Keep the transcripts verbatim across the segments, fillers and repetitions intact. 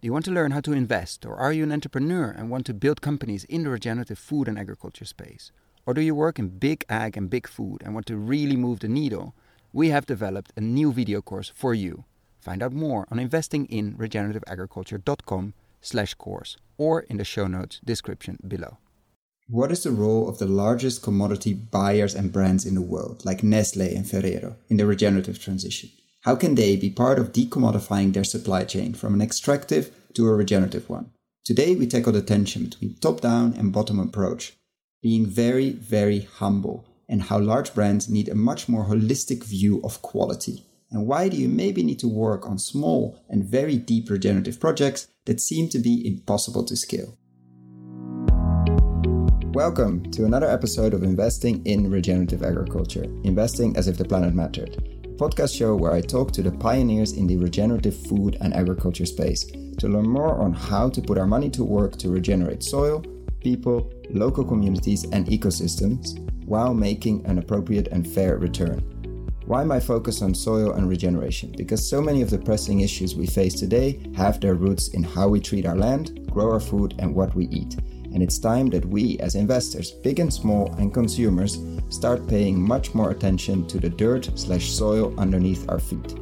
Do you want to learn how to invest, or are you an entrepreneur and want to build companies in the regenerative food and agriculture space? Or do you work in big ag and big food and want to really move the needle? We have developed a new video course for you. Find out more on investinginregenerativeagriculture.com slash course or in the show notes description below. What is the role of the largest commodity buyers and brands in the world, like Nestlé and Ferrero, in the regenerative transition? How can they be part of decommodifying their supply chain from an extractive to a regenerative one? Today we tackle the tension between top-down and bottom approach, being very, very humble, and how large brands need a much more holistic view of quality. And why do you maybe need to work on small and very deep regenerative projects that seem to be impossible to scale? Welcome to another episode of Investing in Regenerative Agriculture, Investing as if the planet mattered, a podcast show where I talk to the pioneers in the regenerative food and agriculture space to learn more on how to put our money to work to regenerate soil, people, local communities and ecosystems while making an appropriate and fair return. Why my focus on soil and regeneration? Because so many of the pressing issues we face today have their roots in how we treat our land, grow our food and what we eat. And it's time that we as investors, big and small, and consumers start paying much more attention to the dirt slash soil underneath our feet.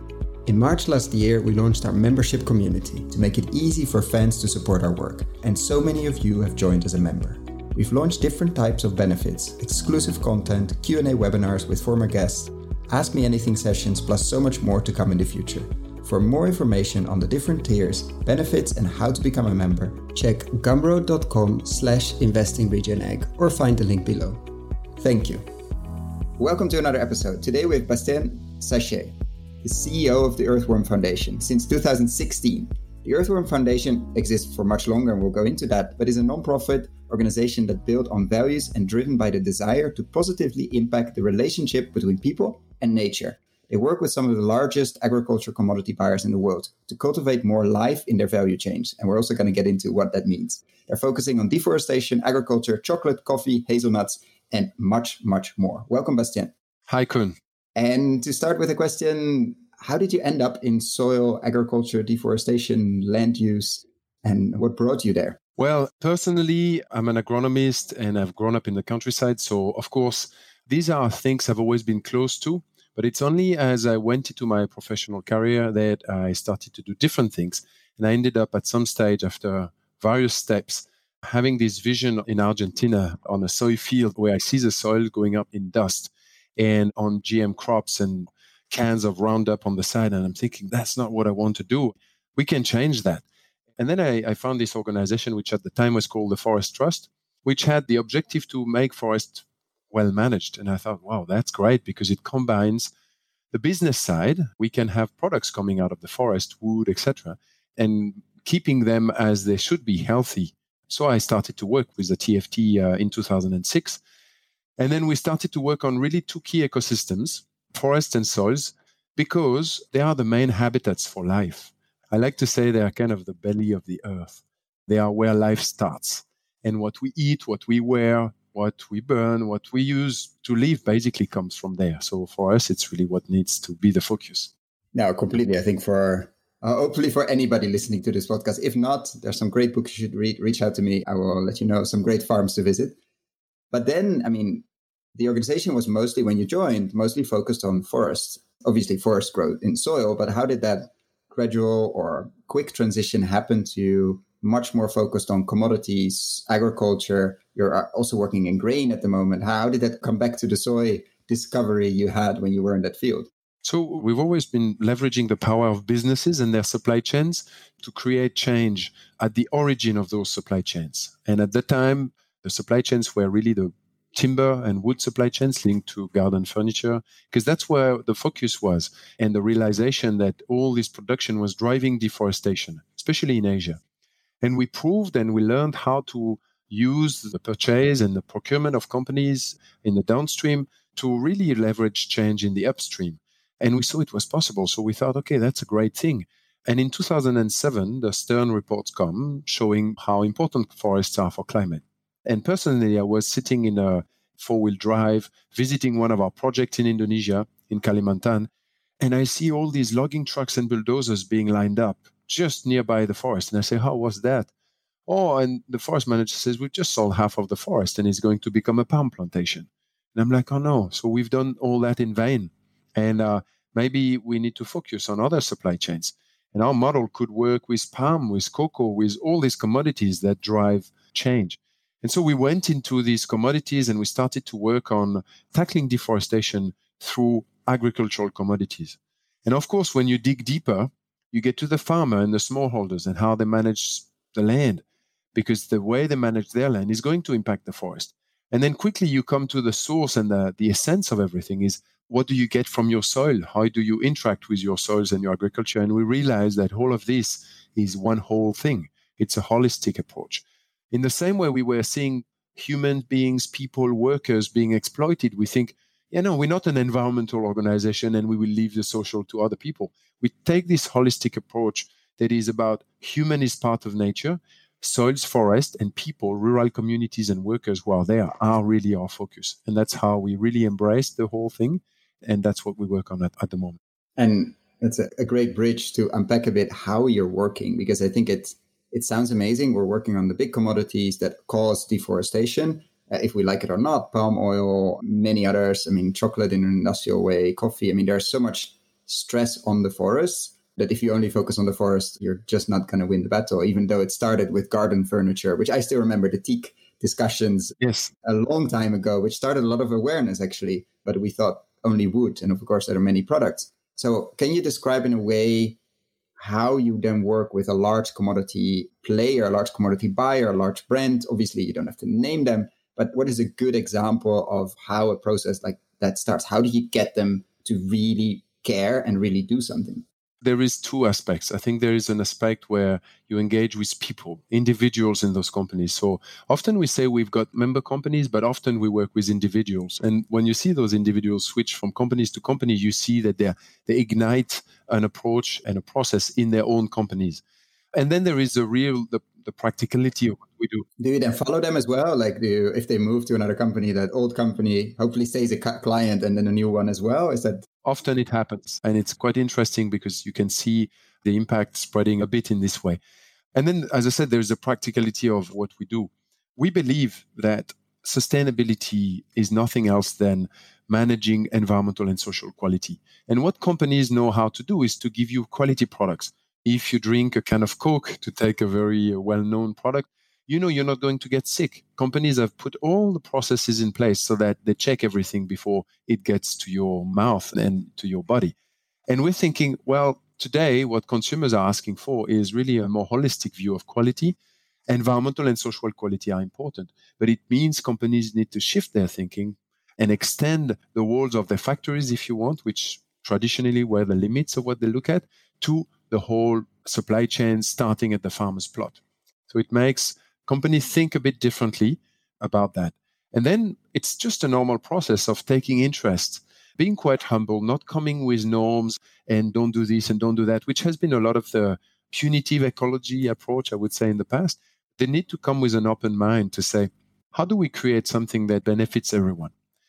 In March last year, we launched our membership community to make it easy for fans to support our work. And so many of you have joined as a member. We've launched different types of benefits, exclusive content, Q and A webinars with former guests, Ask Me Anything sessions, plus so much more to come in the future. For more information on the different tiers, benefits and how to become a member, check gumroad.com slash investingregenag or find the link below. Thank you. Welcome to another episode. Today we have Bastien Sachet, the C E O of the Earthworm Foundation since two thousand sixteen. The Earthworm Foundation exists for much longer and we'll go into that, but is a non-profit organization that built on values and driven by the desire to positively impact the relationship between people and nature. They work with some of the largest agriculture commodity buyers in the world to cultivate more life in their value chains. And we're also going to get into what that means. They're focusing on deforestation, agriculture, chocolate, coffee, hazelnuts, and much, much more. Welcome, Bastien. Hi, Koen. And to start with a question, how did you end up in soil, agriculture, deforestation, land use, and what brought you there? Well, personally, I'm an agronomist and I've grown up in the countryside. So, of course, these are things I've always been close to. But it's only as I went into my professional career that I started to do different things. And I ended up at some stage after various steps having this vision in Argentina on a soy field where I see the soil going up in dust and on G M crops and cans of Roundup on the side. And I'm thinking, that's not what I want to do. We can change that. And then I, I found this organization, which at the time was called the Forest Trust, which had the objective to make forest well managed. And I thought, wow, that's great because it combines the business side. We can have products coming out of the forest, wood, et cetera, and keeping them as they should be, healthy. So I started to work with the T F T uh, in two thousand six. And then we started to work on really two key ecosystems, forests and soils, because they are the main habitats for life. I like to say they are kind of the belly of the earth. They are where life starts. And what we eat, what we wear, what we burn, what we use to live basically comes from there. So for us, it's really what needs to be the focus. No, completely. I think for, uh, hopefully for anybody listening to this podcast, if not, there's some great books you should read. Reach out to me. I will let you know some great farms to visit. But then, I mean, the organization was mostly, when you joined, mostly focused on forests. Obviously, forest growth in soil. But how did that gradual or quick transition happen to much more focused on commodities, agriculture? You're also working in grain at the moment. How did that come back to the soy discovery you had when you were in that field? So we've always been leveraging the power of businesses and their supply chains to create change at the origin of those supply chains. And at the time, the supply chains were really the timber and wood supply chains linked to garden furniture, because that's where the focus was, and the realization that all this production was driving deforestation, especially in Asia. And we proved and we learned how to use the purchase and the procurement of companies in the downstream to really leverage change in the upstream. And we saw it was possible. So we thought, okay, that's a great thing. And in two thousand seven, the Stern reports come showing how important forests are for climate. And personally, I was sitting in a four-wheel drive, visiting one of our projects in Indonesia, in Kalimantan, and I see all these logging trucks and bulldozers being lined up just nearby the forest. And I say, how was that? Oh, and the forest manager says, we've just sold half of the forest and it's going to become a palm plantation. And I'm like, oh no, so we've done all that in vain. And uh, maybe we need to focus on other supply chains. And our model could work with palm, with cocoa, with all these commodities that drive change. And so we went into these commodities and we started to work on tackling deforestation through agricultural commodities. And of course, when you dig deeper, you get to the farmer and the smallholders and how they manage the land, because the way they manage their land is going to impact the forest. And then quickly you come to the source, and the, the essence of everything is, what do you get from your soil? How do you interact with your soils and your agriculture? And we realize that all of this is one whole thing. It's a holistic approach. In the same way we were seeing human beings, people, workers being exploited, we think, you know, we're not an environmental organization and we will leave the social to other people. We take this holistic approach that is about human is part of nature, soils, forest, and people, rural communities and workers who are there are really our focus. And that's how we really embrace the whole thing. And that's what we work on at, at the moment. And it's a, a great bridge to unpack a bit how you're working, because I think it's, it sounds amazing. We're working on the big commodities that cause deforestation, uh, if we like it or not, palm oil, many others. I mean, chocolate in an industrial way, coffee. I mean, there's so much stress on the forests that if you only focus on the forest, you're just not going to win the battle, even though it started with garden furniture, which I still remember the teak discussions yes. a long time ago, which started a lot of awareness, actually. But we thought only wood. And of course, there are many products. So can you describe in a way how you then work with a large commodity player, a large commodity buyer, a large brand? Obviously, you don't have to name them, but what is a good example of how a process like that starts? How do you get them to really care and really do something? There is two aspects. I think there is an aspect where you engage with people, individuals in those companies. So often we say we've got member companies, but often we work with individuals. And when you see those individuals switch from companies to company, you see that they they ignite an approach and a process in their own companies. And then there is the real, the, the practicality of what we do. Do you then follow them as well? Like, do you, if they move to another company, that old company hopefully stays a client and then a new one as well? Is that Often it happens, and it's quite interesting because you can see the impact spreading a bit in this way. And then, as I said, there's the practicality of what we do. We believe that sustainability is nothing else than managing environmental and social quality. And what companies know how to do is to give you quality products. If you drink a can of Coke, to take a very well-known product, you know you're not going to get sick. Companies have put all the processes in place so that they check everything before it gets to your mouth and to your body. And we're thinking, well, today what consumers are asking for is really a more holistic view of quality. Environmental and social quality are important, but it means companies need to shift their thinking and extend the walls of their factories, if you want, which traditionally were the limits of what they look at, to the whole supply chain starting at the farmer's plot. So it makes companies think a bit differently about that. And then it's just a normal process of taking interest, being quite humble, not coming with norms and don't do this and don't do that, which has been a lot of the punitive ecology approach, I would say, in the past. They need to come with an open mind to say, how do we create something that benefits everyone?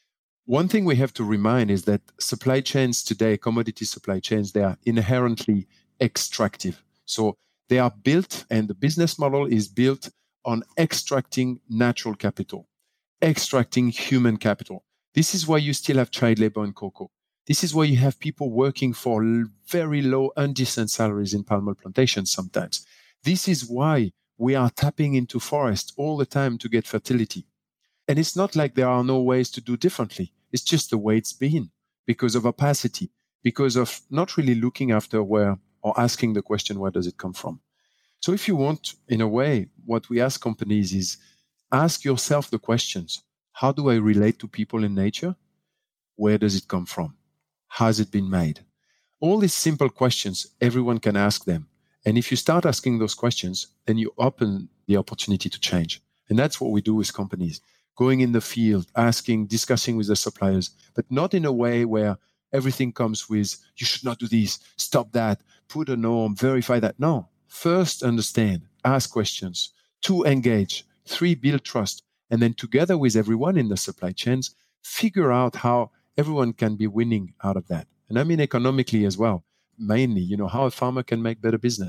One thing we have to remind is that supply chains today, commodity supply chains, they are inherently extractive. So they are built, and the business model is built on extracting natural capital, extracting human capital. This is why you still have child labor in cocoa. This is why you have people working for very low, undecent salaries in palm oil plantations sometimes. This is why we are tapping into forest all the time to get fertility. And it's not like there are no ways to do differently. It's just the way it's been, because of opacity, because of not really looking after where, or asking the question, where does it come from? So if you want, in a way, what we ask companies is, ask yourself the questions. How do I relate to people in nature? Where does it come from? How has it been made? All these simple questions, everyone can ask them. And if you start asking those questions, then you open the opportunity to change. And that's what we do with companies. Going in the field, asking, discussing with the suppliers, but not in a way where everything comes with, you should not do this, stop that, put a norm, verify that. No. First, understand, ask questions. Two, engage. Three, build trust. And then together with everyone in the supply chains, figure out how everyone can be winning out of that. And I mean economically as well. Mainly, you know, how a farmer can make better business,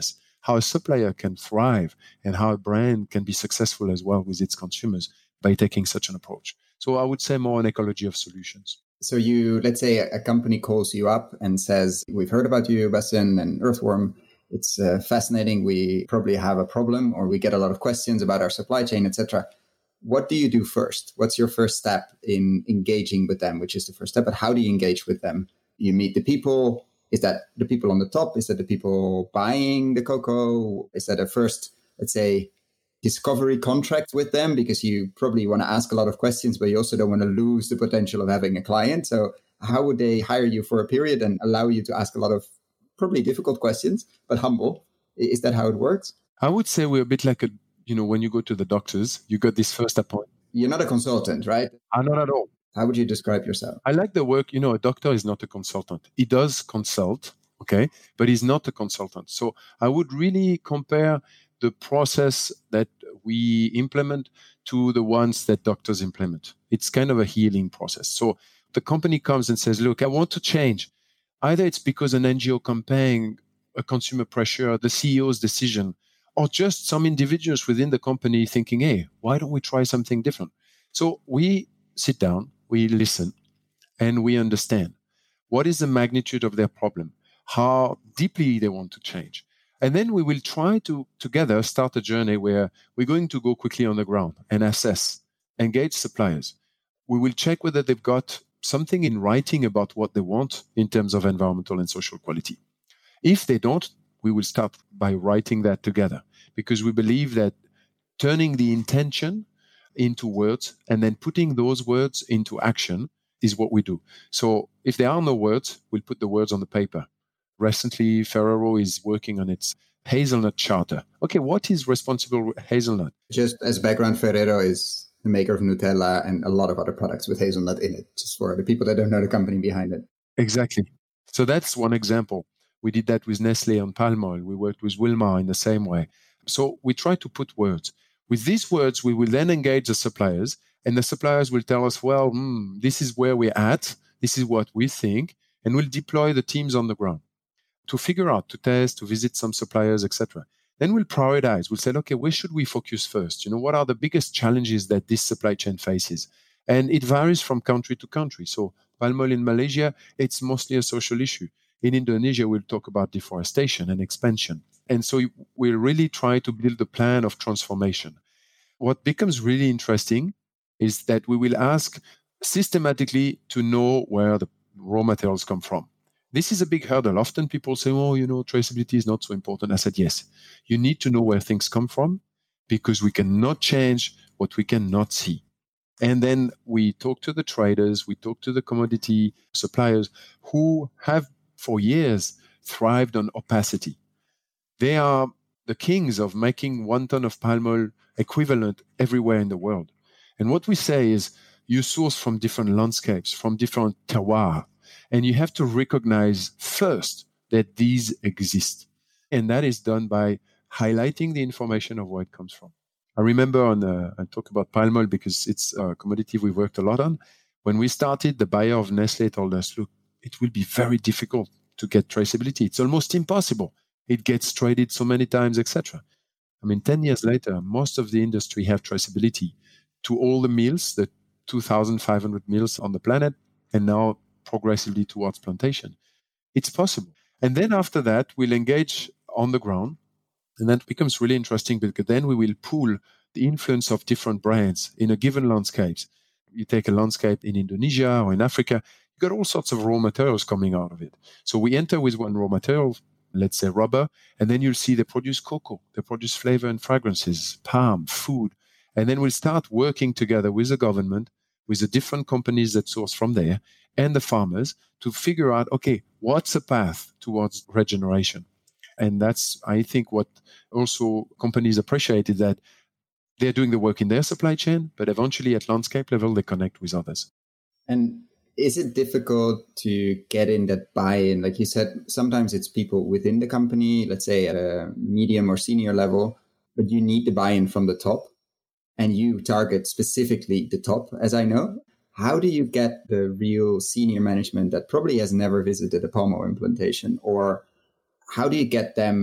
how a supplier can thrive and how a brand can be successful as well with its consumers by taking such an approach. So I would say more an ecology of solutions. So you, let's say a company calls you up and says, we've heard about you, Bastian and Earthworm. It's uh, fascinating. We probably have a problem, or we get a lot of questions about our supply chain, et cetera. What do you do first? What's your first step in engaging with them, which is the first step? But how do you engage with them? You meet the people. Is that the people on the top? Is that the people buying the cocoa? Is that a first, let's say, discovery contract with them? Because you probably want to ask a lot of questions, but you also don't want to lose the potential of having a client. So how would they hire you for a period and allow you to ask a lot of probably difficult questions, but humble? Is that how it works? I would say we're a bit like a, you know, when you go to the doctors, you got this first appointment. You're not a consultant, right? I'm not at all. How would you describe yourself? I like the work, you know, a doctor is not a consultant. He does consult, okay, but he's not a consultant. So I would really compare the process that we implement to the ones that doctors implement. It's kind of a healing process. So the company comes and says, look, I want to change. Either it's because an N G O campaign, a consumer pressure, the C E O's decision, or just some individuals within the company thinking, hey, why don't we try something different? So we sit down, we listen, and we understand what is the magnitude of their problem, how deeply they want to change. And then we will try to together start a journey where we're going to go quickly on the ground and assess, engage suppliers. We will check whether they've got something in writing about what they want in terms of environmental and social quality. If they don't, we will start by writing that together, because we believe that turning the intention into words and then putting those words into action is what we do. So if there are no words, we'll put the words on the paper. Recently, Ferrero is working on its hazelnut charter. Okay, what is responsible hazelnut? Just as background, Ferrero is the maker of Nutella and a lot of other products with hazelnut in it, just for the people that don't know the company behind it. Exactly. So that's one example. We did that with Nestle on palm oil. We worked with Wilmar in the same way. So we try to put words. With these words, we will then engage the suppliers, and the suppliers will tell us, well, hmm, this is where we're at, this is what we think, and we'll deploy the teams on the ground to figure out, to test, to visit some suppliers, et cetera. Then we'll prioritize. We'll say, okay, where should we focus first? You know, what are the biggest challenges that this supply chain faces? And it varies from country to country. So palm oil in Malaysia, it's mostly a social issue. In Indonesia, we'll talk about deforestation and expansion. And so we'll really try to build a plan of transformation. What becomes really interesting is that we will ask systematically to know where the raw materials come from. This is a big hurdle. Often people say, oh, you know, traceability is not so important. I said, yes, you need to know where things come from, because we cannot change what we cannot see. And then we talk to the traders, we talk to the commodity suppliers who have for years thrived on opacity. They are the kings of making one ton of palm oil equivalent everywhere in the world. And what we say is you source from different landscapes, from different terroirs, and you have to recognize first that these exist. And that is done by highlighting the information of where it comes from. I remember on uh, I talk about palm oil because it's a commodity we worked a lot on. When we started, the buyer of Nestle told us, look, it will be very difficult to get traceability. It's almost impossible. It gets traded so many times, et cetera. I mean, ten years later, most of the industry have traceability to all the mills, the two thousand five hundred mills on the planet, and now progressively towards plantation. It's possible. And then after that, we'll engage on the ground. And that becomes really interesting, because then we will pool the influence of different brands in a given landscape. You take a landscape in Indonesia or in Africa, you got all sorts of raw materials coming out of it. So we enter with one raw material, let's say rubber, and then you'll see they produce cocoa, they produce flavor and fragrances, palm, food. And then we'll start working together with the government, with the different companies that source from there, and the farmers to figure out, okay, what's the path towards regeneration? And that's, I think, what also companies appreciated, that they're doing the work in their supply chain, but eventually at landscape level, they connect with others. And is it difficult to get in that buy-in? Like you said, sometimes it's people within the company, let's say at a medium or senior level, but you need the buy-in from the top, and you target specifically the top, as I know. How do you get the real senior management that probably has never visited a palm oil implantation, or how do you get them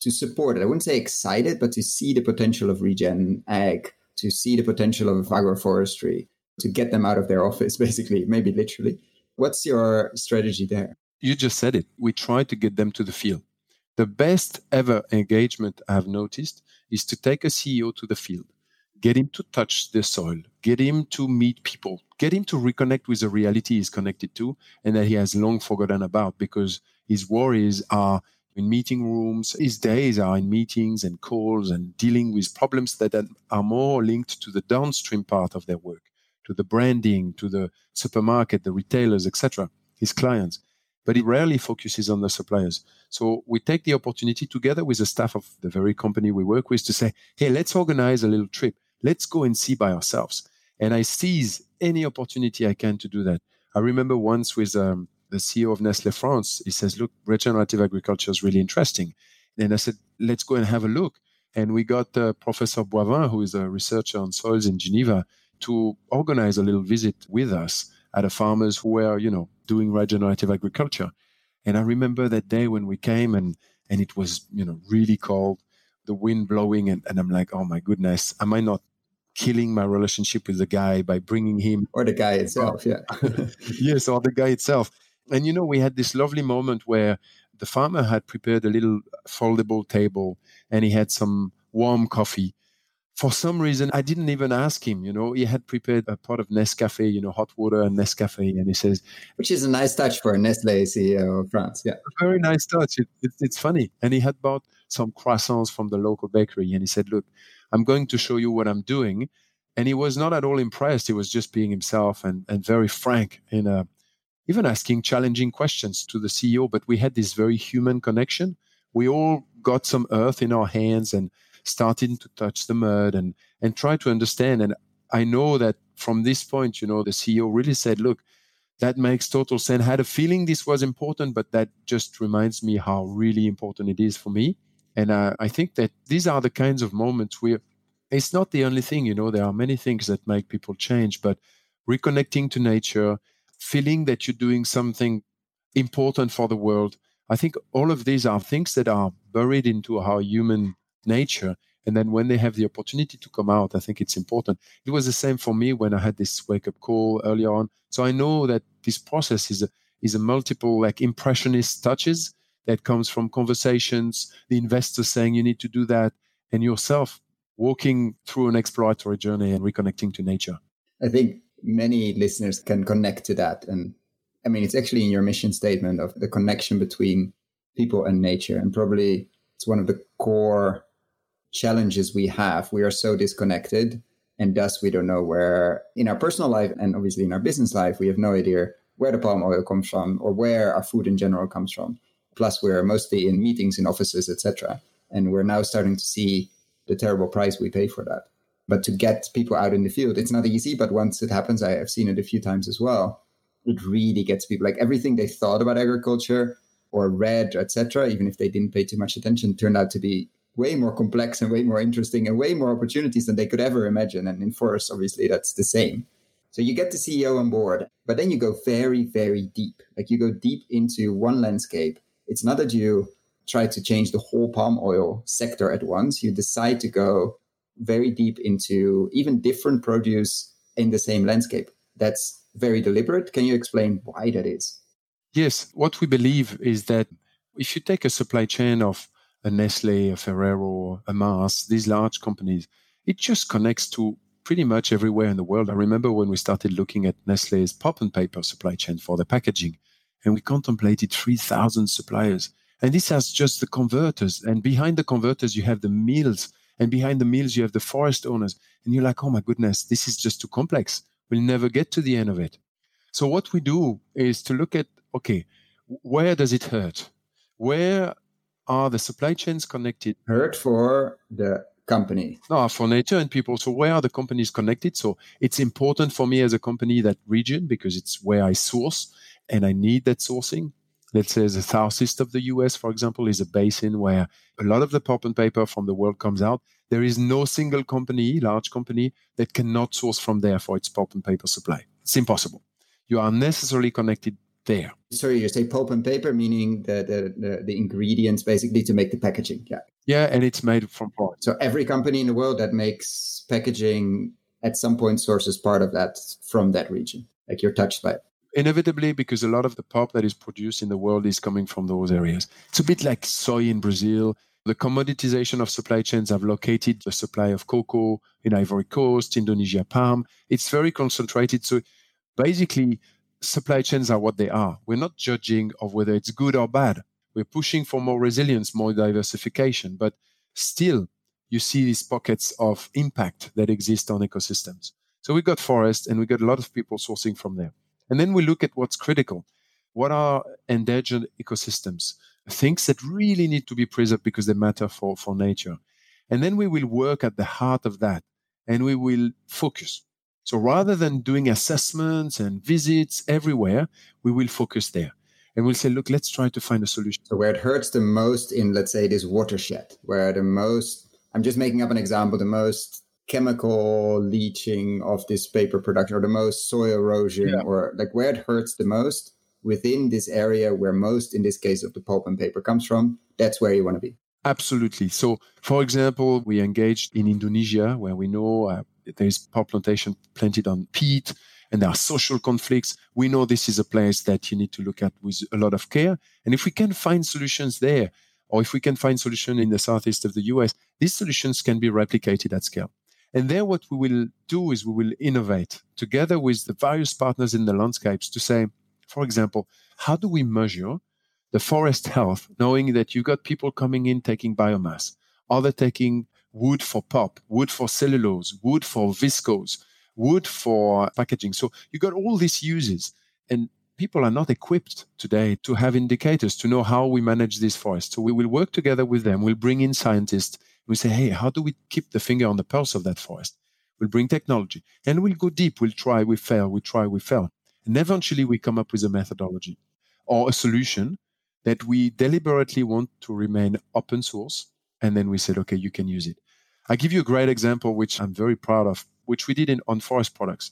to support it? I wouldn't say excited, but to see the potential of regen ag, to see the potential of agroforestry, to get them out of their office, basically, maybe literally. What's your strategy there? You just said it. We try to get them to the field. The best ever engagement I've noticed is to take a C E O to the field, get him to touch the soil, get him to meet people, get him to reconnect with the reality he's connected to and that he has long forgotten about, because his worries are in meeting rooms, his days are in meetings and calls and dealing with problems that are more linked to the downstream part of their work, to the branding, to the supermarket, the retailers, et cetera, his clients. But he rarely focuses on the suppliers. So we take the opportunity together with the staff of the very company we work with to say, hey, let's organize a little trip. Let's go and see by ourselves. And I seize any opportunity I can to do that. I remember once with um, the C E O of Nestlé France, he says, look, regenerative agriculture is really interesting. And I said, let's go and have a look. And we got uh, Professor Boivin, who is a researcher on soils in Geneva, to organize a little visit with us at a farmers who were, you know, doing regenerative agriculture. And I remember that day when we came and, and it was, you know, really cold, the wind blowing. And, and I'm like, oh my goodness, am I not killing my relationship with the guy by bringing him? Or the guy itself, yeah. Yes, or the guy itself. And, you know, we had this lovely moment where the farmer had prepared a little foldable table and he had some warm coffee. For some reason, I didn't even ask him, you know, he had prepared a pot of Nescafe, you know, hot water and Nescafe. And he says, which is a nice touch for a Nestlé C E O of France. Yeah. A very nice touch. It, it, it's funny. And he had bought some croissants from the local bakery. And he said, look, I'm going to show you what I'm doing. And he was not at all impressed. He was just being himself and, and very frank in a, even asking challenging questions to the C E O. But we had this very human connection. We all got some earth in our hands and starting to touch the mud and, and try to understand. And I know that from this point, you know, the C E O really said, look, that makes total sense. I had a feeling this was important, but that just reminds me how really important it is for me. And uh, I think that these are the kinds of moments where it's not the only thing, you know, there are many things that make people change, but reconnecting to nature, feeling that you're doing something important for the world. I think all of these are things that are buried into our human nature. And then when they have the opportunity to come out, I think it's important. It was the same for me when I had this wake-up call earlier on. So I know that this process is a, is a multiple like impressionist touches that comes from conversations, the investor saying you need to do that, and yourself walking through an exploratory journey and reconnecting to nature. I think many listeners can connect to that. And I mean, it's actually in your mission statement of the connection between people and nature. And probably it's one of the core challenges we have. We are so disconnected, and thus we don't know where in our personal life and obviously in our business life, we have no idea where the palm oil comes from or where our food in general comes from. Plus, we're mostly in meetings in offices, et cetera. And we're now starting to see the terrible price we pay for that. But to get people out in the field, it's not easy. But once it happens, I have seen it a few times as well. It really gets people, like everything they thought about agriculture or read, et cetera, even if they didn't pay too much attention, turned out to be way more complex and way more interesting and way more opportunities than they could ever imagine. And in forest, obviously, that's the same. So you get the C E O on board, but then you go very, very deep. Like you go deep into one landscape. It's not that you try to change the whole palm oil sector at once. You decide to go very deep into even different produce in the same landscape. That's very deliberate. Can you explain why that is? Yes. What we believe is that if you take a supply chain of a Nestlé, a Ferrero, a Mars, these large companies, it just connects to pretty much everywhere in the world. I remember when we started looking at Nestlé's pulp and paper supply chain for the packaging, and we contemplated three thousand suppliers. And this has just the converters. And behind the converters, you have the mills. And behind the mills, you have the forest owners. And you're like, oh my goodness, this is just too complex. We'll never get to the end of it. So what we do is to look at, okay, where does it hurt? Where are the supply chains connected? Hurt for the company. No, for nature and people. So where are the companies connected? So it's important for me as a company, that region, because it's where I source and I need that sourcing. Let's say the southeast of the U S, for example, is a basin where a lot of the pulp and paper from the world comes out. There is no single company, large company, that cannot source from there for its pulp and paper supply. It's impossible. You are necessarily connected there. Sorry, you say pulp and paper, meaning the, the, the, the ingredients basically to make the packaging. Yeah. Yeah, and it's made from forest. So every company in the world that makes packaging at some point sources part of that from that region. Like you're touched by it. Inevitably, because a lot of the pulp that is produced in the world is coming from those areas. It's a bit like soy in Brazil. The commoditization of supply chains have located the supply of cocoa in Ivory Coast, Indonesia, palm. It's very concentrated. So basically, supply chains are what they are. We're not judging of whether it's good or bad. We're pushing for more resilience, more diversification. But still, you see these pockets of impact that exist on ecosystems. So we got forest and we got a lot of people sourcing from there. And then we look at what's critical. What are endangered ecosystems? Things that really need to be preserved because they matter for, for nature. And then we will work at the heart of that and we will focus. So rather than doing assessments and visits everywhere, we will focus there. And we'll say, look, let's try to find a solution. So where it hurts the most in, let's say, this watershed, where the most, I'm just making up an example, the most chemical leaching of this paper production or the most soil erosion yeah. or like where it hurts the most within this area where most, in this case of the pulp and paper comes from, that's where you want to be. Absolutely. So, for example, we engaged in Indonesia where we know uh, there is pulp plantation planted on peat and there are social conflicts. We know this is a place that you need to look at with a lot of care. And if we can find solutions there, or if we can find solutions in the southeast of the U S, these solutions can be replicated at scale. And there what we will do is we will innovate together with the various partners in the landscapes to say, for example, how do we measure the forest health, knowing that you got people coming in taking biomass, or they're taking wood for pulp, wood for cellulose, wood for viscose, wood for packaging. So you got all these uses, and people are not equipped today to have indicators to know how we manage this forest. So we will work together with them. We'll bring in scientists. We say, hey, how do we keep the finger on the pulse of that forest? We'll bring technology and we'll go deep. We'll try, we fail, we try, we fail. And eventually we come up with a methodology or a solution that we deliberately want to remain open source. And then we said, okay, you can use it. I give you a great example, which I'm very proud of, which we did in, on forest products.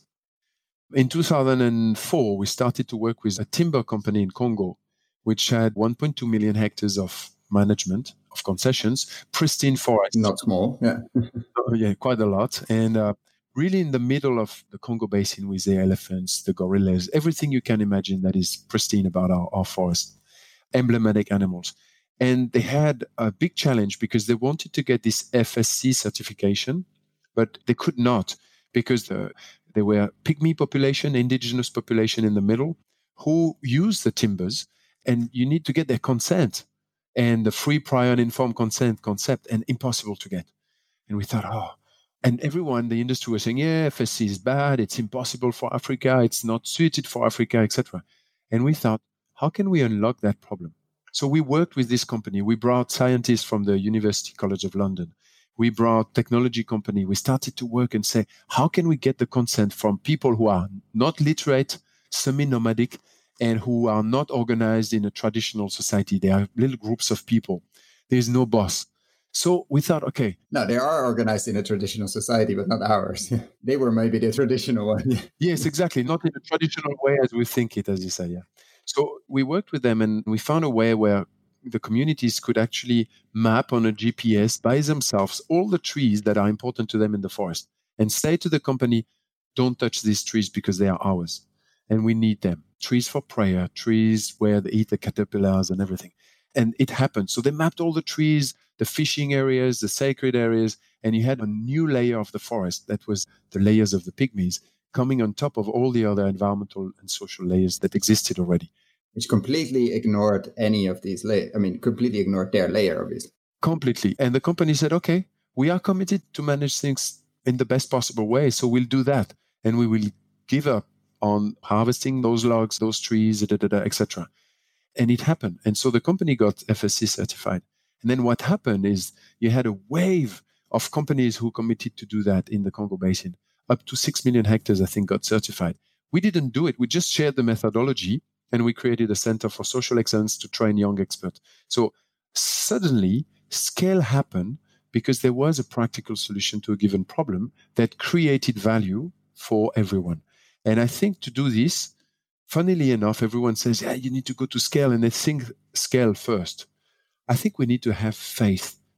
In two thousand four, we started to work with a timber company in Congo, which had one point two million hectares of management of concessions, pristine forests. Not small, yeah. uh, yeah, quite a lot. And uh, really in the middle of the Congo Basin with the elephants, the gorillas, everything you can imagine that is pristine about our, our forest, emblematic animals. And they had a big challenge because they wanted to get this F S C certification, but they could not because the, there were pygmy population, indigenous population in the middle who use the timbers, and you need to get their consent. And the free, prior, and informed consent concept, and impossible to get. And we thought, oh, and everyone, the industry was saying, yeah, F S C is bad, it's impossible for Africa, it's not suited for Africa, et cetera. And we thought, how can we unlock that problem? So we worked with this company. We brought scientists from the University College of London. We brought technology company. We started to work and say, how can we get the consent from people who are not literate, semi-nomadic, and who are not organized in a traditional society? They are little groups of people. There is no boss. So we thought, okay. No, they are organized in a traditional society, but not ours. They were maybe the traditional one. Yes, exactly. Not in a traditional way as we think it, as you say, yeah. So we worked with them and we found a way where the communities could actually map on a G P S by themselves all the trees that are important to them in the forest and say to the company, don't touch these trees because they are ours. And we need them. Trees for prayer, trees where they eat the caterpillars and everything. And it happened. So they mapped all the trees, the fishing areas, the sacred areas, and you had a new layer of the forest that was the layers of the pygmies coming on top of all the other environmental and social layers that existed already. Which completely ignored any of these layers. I mean, completely ignored their layer, obviously. Completely. And the company said, okay, we are committed to manage things in the best possible way. So we'll do that. And we will give up on harvesting those logs, those trees, et cetera. And it happened. And so the company got F S C certified. And then what happened is you had a wave of companies who committed to do that in the Congo Basin. Up to six million hectares, I think, got certified. We didn't do it. We just shared the methodology and we created a Center for Social Excellence to train young experts. So suddenly, scale happened because there was a practical solution to a given problem that created value for everyone. And I think to do this, funnily enough, everyone says, yeah, you need to go to scale, and they think scale first. I think we need to have faith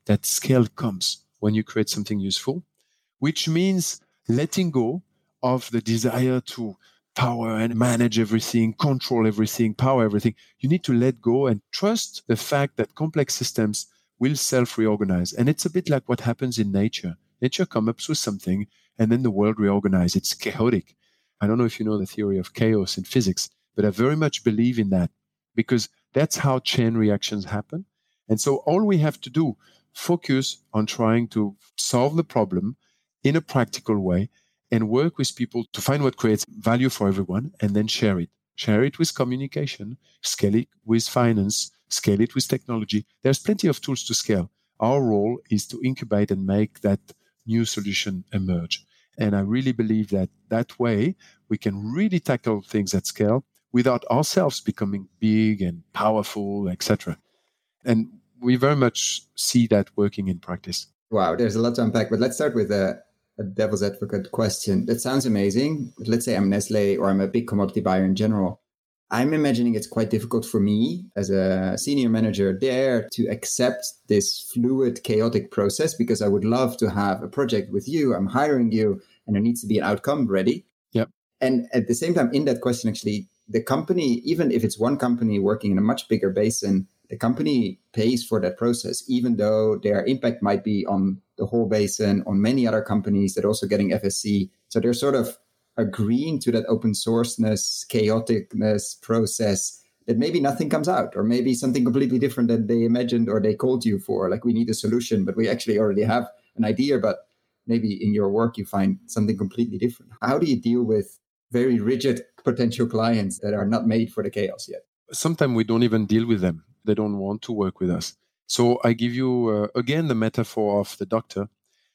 that scale comes when you create something useful, which means letting go of the desire to power and manage everything, control everything, power everything. You need to let go and trust the fact that complex systems will self-reorganize. And it's a bit like what happens in nature. Nature comes up with something, and then the world reorganizes. It's chaotic. I don't know if you know the theory of chaos in physics, but I very much believe in that because that's how chain reactions happen. And so all we have to do, focus on trying to solve the problem in a practical way and work with people to find what creates value for everyone and then share it. Share it with communication, scale it with finance, scale it with technology. There's plenty of tools to scale. Our role is to incubate and make that new solution emerge. And I really believe that that way we can really tackle things at scale without ourselves becoming big and powerful, et cetera. And we very much see that working in practice. Wow, there's a lot to unpack, but let's start with a, a devil's advocate question. That sounds amazing. But let's say I'm Nestlé or I'm a big commodity buyer in general. I'm imagining it's quite difficult for me as a senior manager there to accept this fluid, chaotic process because I would love to have a project with you. I'm hiring you and there needs to be an outcome ready. Yep. And at the same time, in that question, actually, the company, even if it's one company working in a much bigger basin, the company pays for that process, even though their impact might be on the whole basin, on many other companies that are also getting F S C. So they're sort of agreeing to that open sourceness, chaoticness process that maybe nothing comes out, or maybe something completely different than they imagined or they called you for. Like, we need a solution, but we actually already have an idea, but maybe in your work you find something completely different. How do you deal with very rigid potential clients that are not made for the chaos yet? Sometimes we don't even deal with them. They don't want to work with us. So I give you, uh, again, the metaphor of the doctor.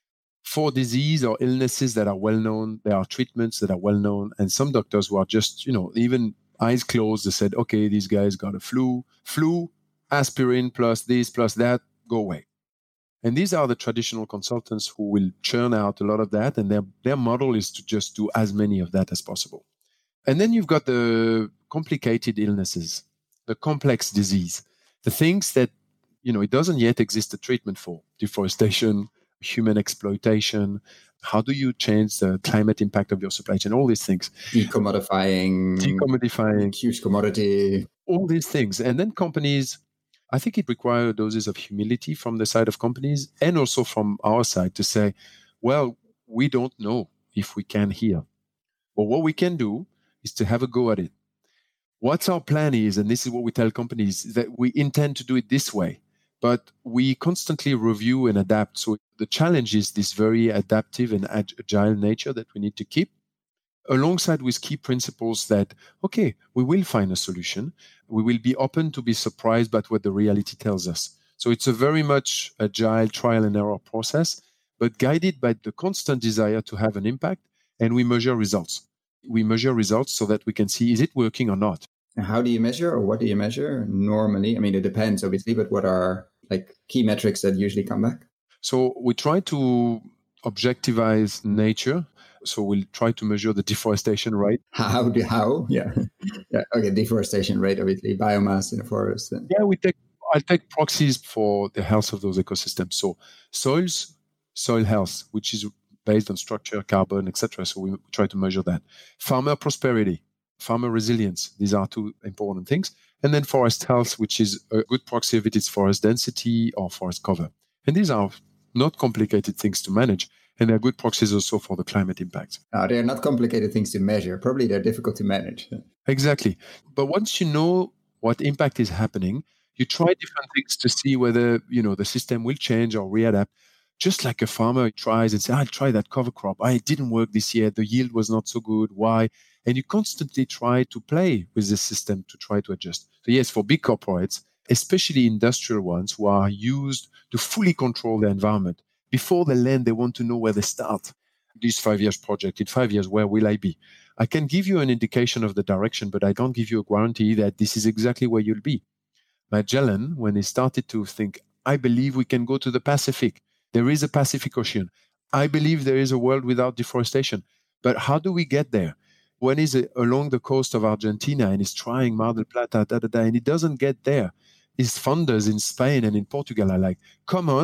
For disease or illnesses that are well known, there are treatments that are well known. And some doctors who are just, you know, even eyes closed, they said, okay, these guys got a flu, flu, aspirin plus this, plus that, go away. And these are the traditional consultants who will churn out a lot of that. And their, their model is to just do as many of that as possible. And then you've got the complicated illnesses, the complex disease, the things that, you know, it doesn't yet exist a treatment for: deforestation, human exploitation. How do you change the climate impact of your supply chain? All these things. Decommodifying. Decommodifying. Huge commodity. All these things. And then companies, I think it requires doses of humility from the side of companies and also from our side to say, well, we don't know if we can here. But what we can do is to have a go at it. What's our plan is, and this is what we tell companies, that we intend to do it this way. But we constantly review and adapt. So the challenge is this very adaptive and agile nature that we need to keep, alongside with key principles that, okay, we will find a solution. We will be open to be surprised by what the reality tells us. So it's a very much agile trial and error process, but guided by the constant desire to have an impact, and we measure results. We measure results so that we can see, is it working or not? How do you measure, or what do you measure normally? I mean, it depends, obviously, but what are like key metrics that usually come back? So we try to objectivize nature. So we'll try to measure the deforestation rate. How? Do, how? Yeah. yeah. Okay, deforestation rate, obviously, biomass in the forest. Yeah, we take, I'll take proxies for the health of those ecosystems. So soils, soil health, which is based on structure, carbon, et cetera. So we try to measure that. Farmer prosperity, farmer resilience. These are two important things. And then forest health, which is a good proxy if it is forest density or forest cover. And these are not complicated things to manage. And they're good proxies also for the climate impact. No, they're not complicated things to measure. Probably they're difficult to manage. Exactly. But once you know what impact is happening, you try different things to see whether, you know, the system will change or readapt. Just like a farmer tries and says, I'll try that cover crop. Oh, it didn't work this year. The yield was not so good. Why? And you constantly try to play with the system to try to adjust. So yes, for big corporates, especially industrial ones who are used to fully control the environment, before they land, they want to know where they start. This five years project, in five years, where will I be? I can give you an indication of the direction, but I can't give you a guarantee that this is exactly where you'll be. Magellan, when he started to think, I believe we can go to the Pacific. There is a Pacific Ocean. I believe there is a world without deforestation. But how do we get there? When he's along the coast of Argentina and he's trying Mar del Plata, da, da, da, and he doesn't get there, his funders in Spain and in Portugal are like, come on,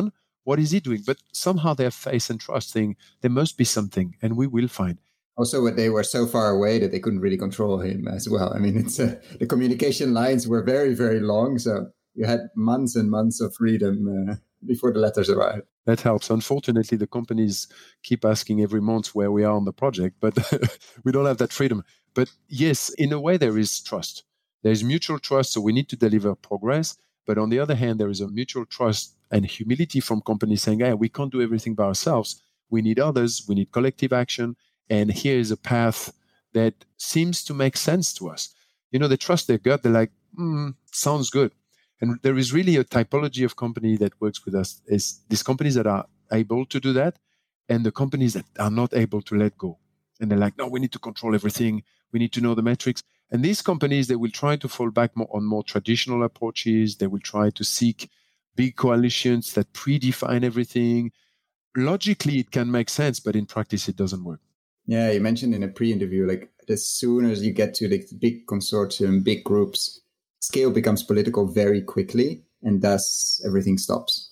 what is he doing? But somehow they have faith and trust, saying there must be something, and we will find. Also, they were so far away that they couldn't really control him as well. I mean, it's uh, the communication lines were very, very long. So you had months and months of freedom uh, before the letters arrived. That helps. Unfortunately, the companies keep asking every month where we are on the project, but we don't have that freedom. But yes, in a way, there is trust. There is mutual trust, so we need to deliver progress. But on the other hand, there is a mutual trust and humility from companies saying, hey, we can't do everything by ourselves. We need others. We need collective action. And here is a path that seems to make sense to us. You know, they trust their gut. They're like, hmm, sounds good. And there is really a typology of company that works with us. Is these companies that are able to do that and the companies that are not able to let go. And they're like, no, we need to control everything. We need to know the metrics. And these companies, they will try to fall back more on more traditional approaches. They will try to seek big coalitions that predefine everything. Logically, it can make sense, but in practice, it doesn't work. Yeah, you mentioned in a pre-interview, like as soon as you get to the big consortium, big groups, scale becomes political very quickly, and thus everything stops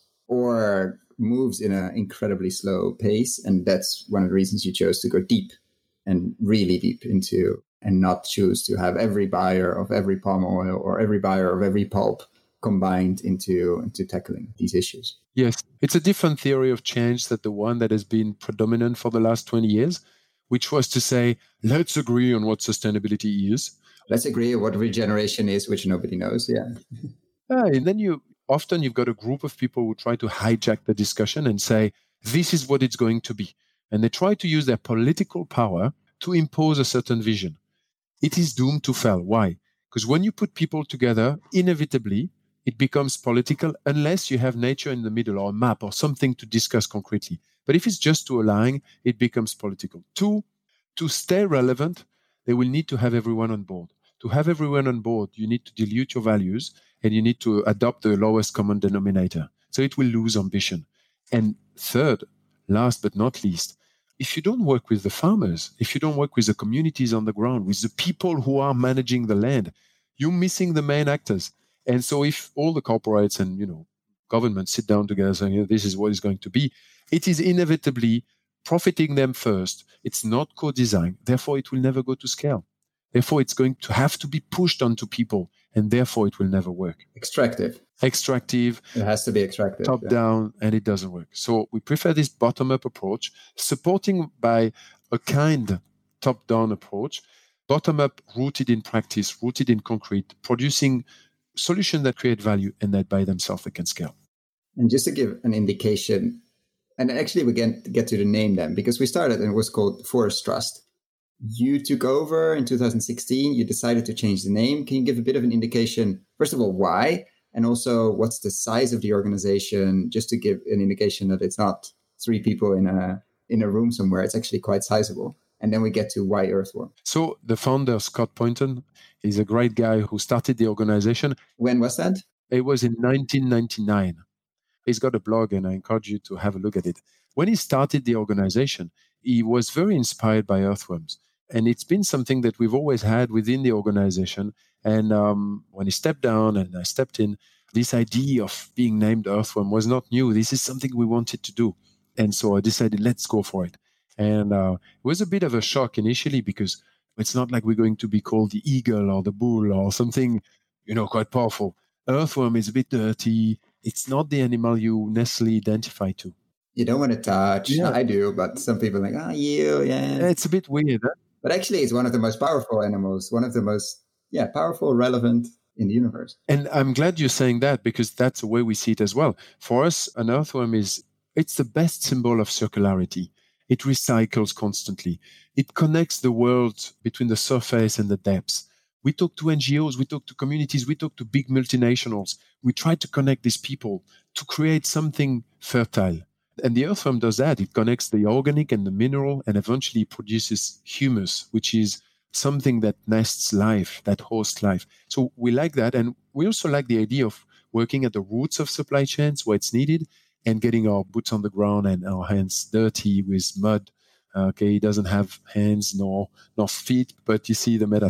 or moves in an incredibly slow pace. And that's one of the reasons you chose to go deep and really deep into, and not choose to have every buyer of every palm oil or every buyer of every pulp combined into, into tackling these issues. Yes, it's a different theory of change than the one that has been predominant for the last twenty years, which was to say, let's agree on what sustainability is. Let's agree on what regeneration is, which nobody knows. Yeah. yeah. And then you often you've got a group of people who try to hijack the discussion and say, this is what it's going to be. And they try to use their political power to impose a certain vision. It is doomed to fail. Why? Because when you put people together, inevitably, it becomes political unless you have nature in the middle or a map or something to discuss concretely. But if it's just to align, it becomes political. Two, to stay relevant, they will need to have everyone on board. To have everyone on board, you need to dilute your values and you need to adopt the lowest common denominator. So it will lose ambition. And third, last but not least, if you don't work with the farmers, if you don't work with the communities on the ground, with the people who are managing the land, you're missing the main actors. And so if all the corporates and, you know, governments sit down together saying, you know, this is what it's going to be, it is inevitably profiting them first. It's not co-design. Therefore, it will never go to scale. Therefore, it's going to have to be pushed onto people, and therefore it will never work. Extractive. Extractive. It has to be extractive. Top yeah. down, and it doesn't work. So we prefer this bottom-up approach, supporting by a kind top-down approach, bottom-up rooted in practice, rooted in concrete, producing solutions that create value and that by themselves they can scale. And just to give an indication, and actually we get, get to the name then, because we started and it was called Forest Trust. You took over in two thousand sixteen, you decided to change the name. Can you give a bit of an indication, first of all, why? And also, what's the size of the organization? Just to give an indication that it's not three people in a in a room somewhere. It's actually quite sizable. And then we get to why Earthworm. So the founder, Scott Poynton, is a great guy who started the organization. When was that? It was in nineteen ninety-nine. He's got a blog, and I encourage you to have a look at it. When he started the organization, he was very inspired by earthworms. And it's been something that we've always had within the organization. And um, when he stepped down and I stepped in, this idea of being named Earthworm was not new. This is something we wanted to do. And so I decided, let's go for it. And uh, it was a bit of a shock initially because it's not like we're going to be called the eagle or the bull or something, you know, quite powerful. Earthworm is a bit dirty. It's not the animal you necessarily identify to. You don't want to touch. Yeah. I do, but some people are like, oh, you, yeah. yeah. It's a bit weird, huh? But actually, it's one of the most powerful animals, one of the most, yeah, powerful, relevant in the universe. And I'm glad you're saying that because that's the way we see it as well. For us, an earthworm is, it's the best symbol of circularity. It recycles constantly. It connects the world between the surface and the depths. We talk to N G Os, we talk to communities, we talk to big multinationals. We try to connect these people to create something fertile. And the earthworm does that. It connects the organic and the mineral and eventually produces humus, which is something that nests life, that hosts life. So we like that. And we also like the idea of working at the roots of supply chains where it's needed and getting our boots on the ground and our hands dirty with mud. Okay, he doesn't have hands nor, nor feet, but you see the metaphor.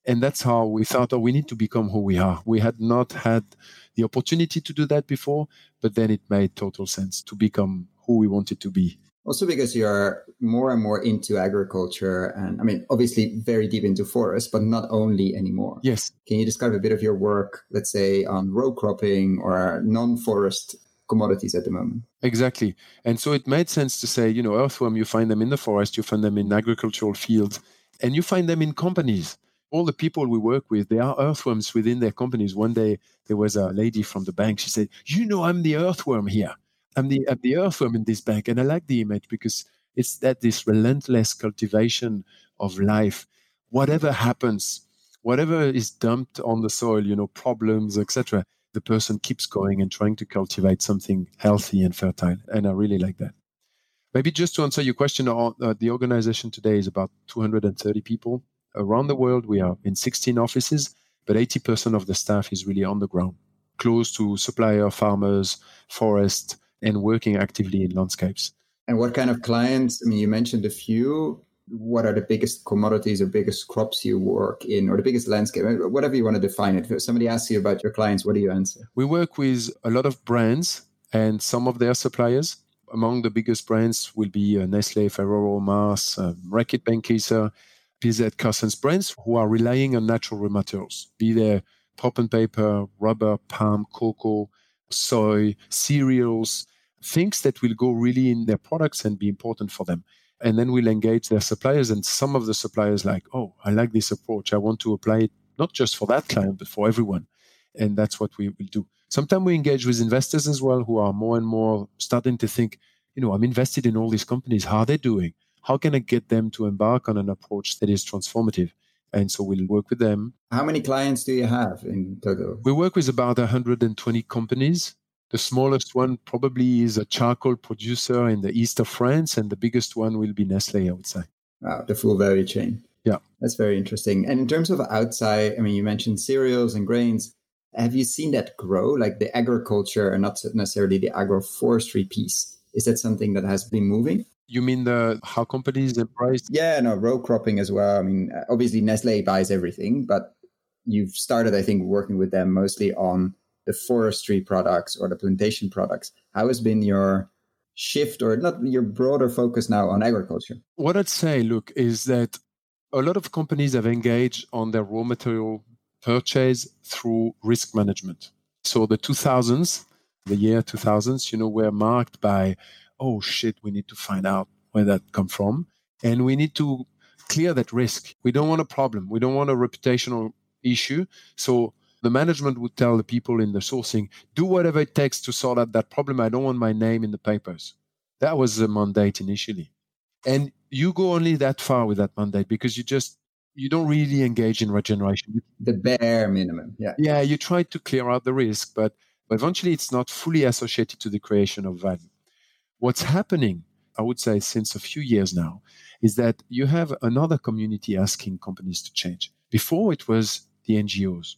And that's how we thought, oh, we need to become who we are. We had not had the opportunity to do that before, but then it made total sense to become who we wanted to be. Also because you're more and more into agriculture and, I mean, obviously very deep into forest, but not only anymore. Yes. Can you describe a bit of your work, let's say, on row cropping or non-forest commodities at the moment? Exactly. And so it made sense to say, you know, earthworm, you find them in the forest, you find them in agricultural fields, and you find them in companies. All the people we work with, they are earthworms within their companies. One day, there was a lady from the bank. She said, you know, I'm the earthworm here. I'm the, I'm the earthworm in this bank. And I like the image because it's that this relentless cultivation of life. Whatever happens, whatever is dumped on the soil, you know, problems, et cetera, the person keeps going and trying to cultivate something healthy and fertile. And I really like that. Maybe just to answer your question, uh, the organization today is about two hundred thirty people. Around the world, we are in sixteen offices, but eighty percent of the staff is really on the ground, close to supplier, farmers, forest, and working actively in landscapes. And what kind of clients? I mean, you mentioned a few. What are the biggest commodities or biggest crops you work in, or the biggest landscape? Whatever you want to define it. If somebody asks you about your clients, what do you answer? We work with a lot of brands and some of their suppliers. Among the biggest brands will be uh, Nestle, Ferrero, Mars, uh, Reckitt Benckiser, P Z Carson's, brands who are relying on natural raw materials, be they pulp and paper, rubber, palm, cocoa, soy, cereals, things that will go really in their products and be important for them. And then we'll engage their suppliers, and some of the suppliers like, oh, I like this approach. I want to apply it not just for that client, but for everyone. And that's what we will do. Sometimes we engage with investors as well, who are more and more starting to think, you know, I'm invested in all these companies. How are they doing? How can I get them to embark on an approach that is transformative? And so we'll work with them. How many clients do you have in total? We work with about one hundred twenty companies. The smallest one probably is a charcoal producer in the east of France, and the biggest one will be Nestle, I would say. Wow, the full value chain. Yeah. That's very interesting. And in terms of outside, I mean, you mentioned cereals and grains. Have you seen that grow, like the agriculture and not necessarily the agroforestry piece? Is that something that has been moving? You mean the how companies embrace? Yeah, no, row cropping as well. I mean, obviously Nestle buys everything, but you've started, I think, working with them mostly on the forestry products or the plantation products. How has been your shift, or not your broader focus now on agriculture? What I'd say, look, is that a lot of companies have engaged on their raw material purchase through risk management. So the two thousands, the year two thousands, you know, were marked by, oh shit, we need to find out where that come from. And we need to clear that risk. We don't want a problem. We don't want a reputational issue. So the management would tell the people in the sourcing, do whatever it takes to sort out that problem. I don't want my name in the papers. That was the mandate initially. And you go only that far with that mandate because you just, you don't really engage in regeneration. The bare minimum. Yeah. Yeah, you try to clear out the risk, but, but eventually it's not fully associated to the creation of value. What's happening, I would say, since a few years now, is that you have another community asking companies to change. Before it was the N G Os.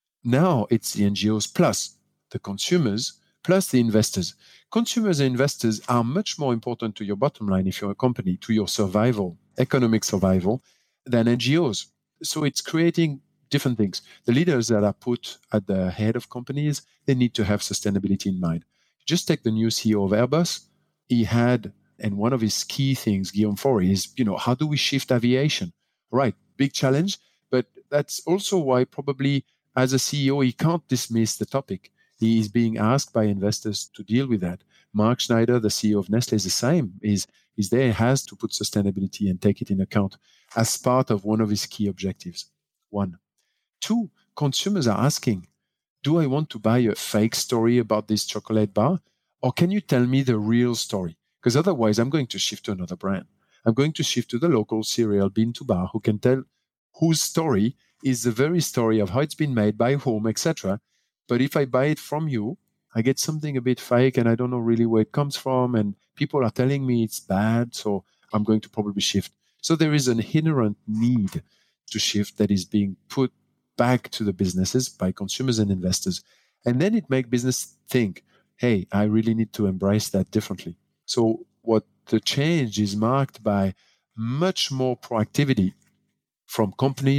Now it's the N G Os plus the consumers plus the investors. Consumers and investors are much more important to your bottom line if you're a company, to your survival, economic survival, than N G Os. So it's creating different things. The leaders that are put at the head of companies, they need to have sustainability in mind. Just take the new C E O of Airbus. He had, and one of his key things, Guillaume Faury, is, you know, how do we shift aviation? Right, big challenge, but that's also why probably as a C E O, he can't dismiss the topic. He is being asked by investors to deal with that. Mark Schneider, the C E O of Nestle, is the same. He's, he's there, has to put sustainability and take it in account as part of one of his key objectives. One. Two, consumers are asking, do I want to buy a fake story about this chocolate bar? Or can you tell me the real story? Because otherwise, I'm going to shift to another brand. I'm going to shift to the local cereal bean to bar who can tell whose story is the very story of how it's been made, by whom, et cetera. But if I buy it from you, I get something a bit fake and I don't know really where it comes from. And people are telling me it's bad, so I'm going to probably shift. So there is an inherent need to shift that is being put back to the businesses by consumers and investors. And then it makes business think, hey, I really need to embrace that differently. So what the change is marked by much more proactivity from companies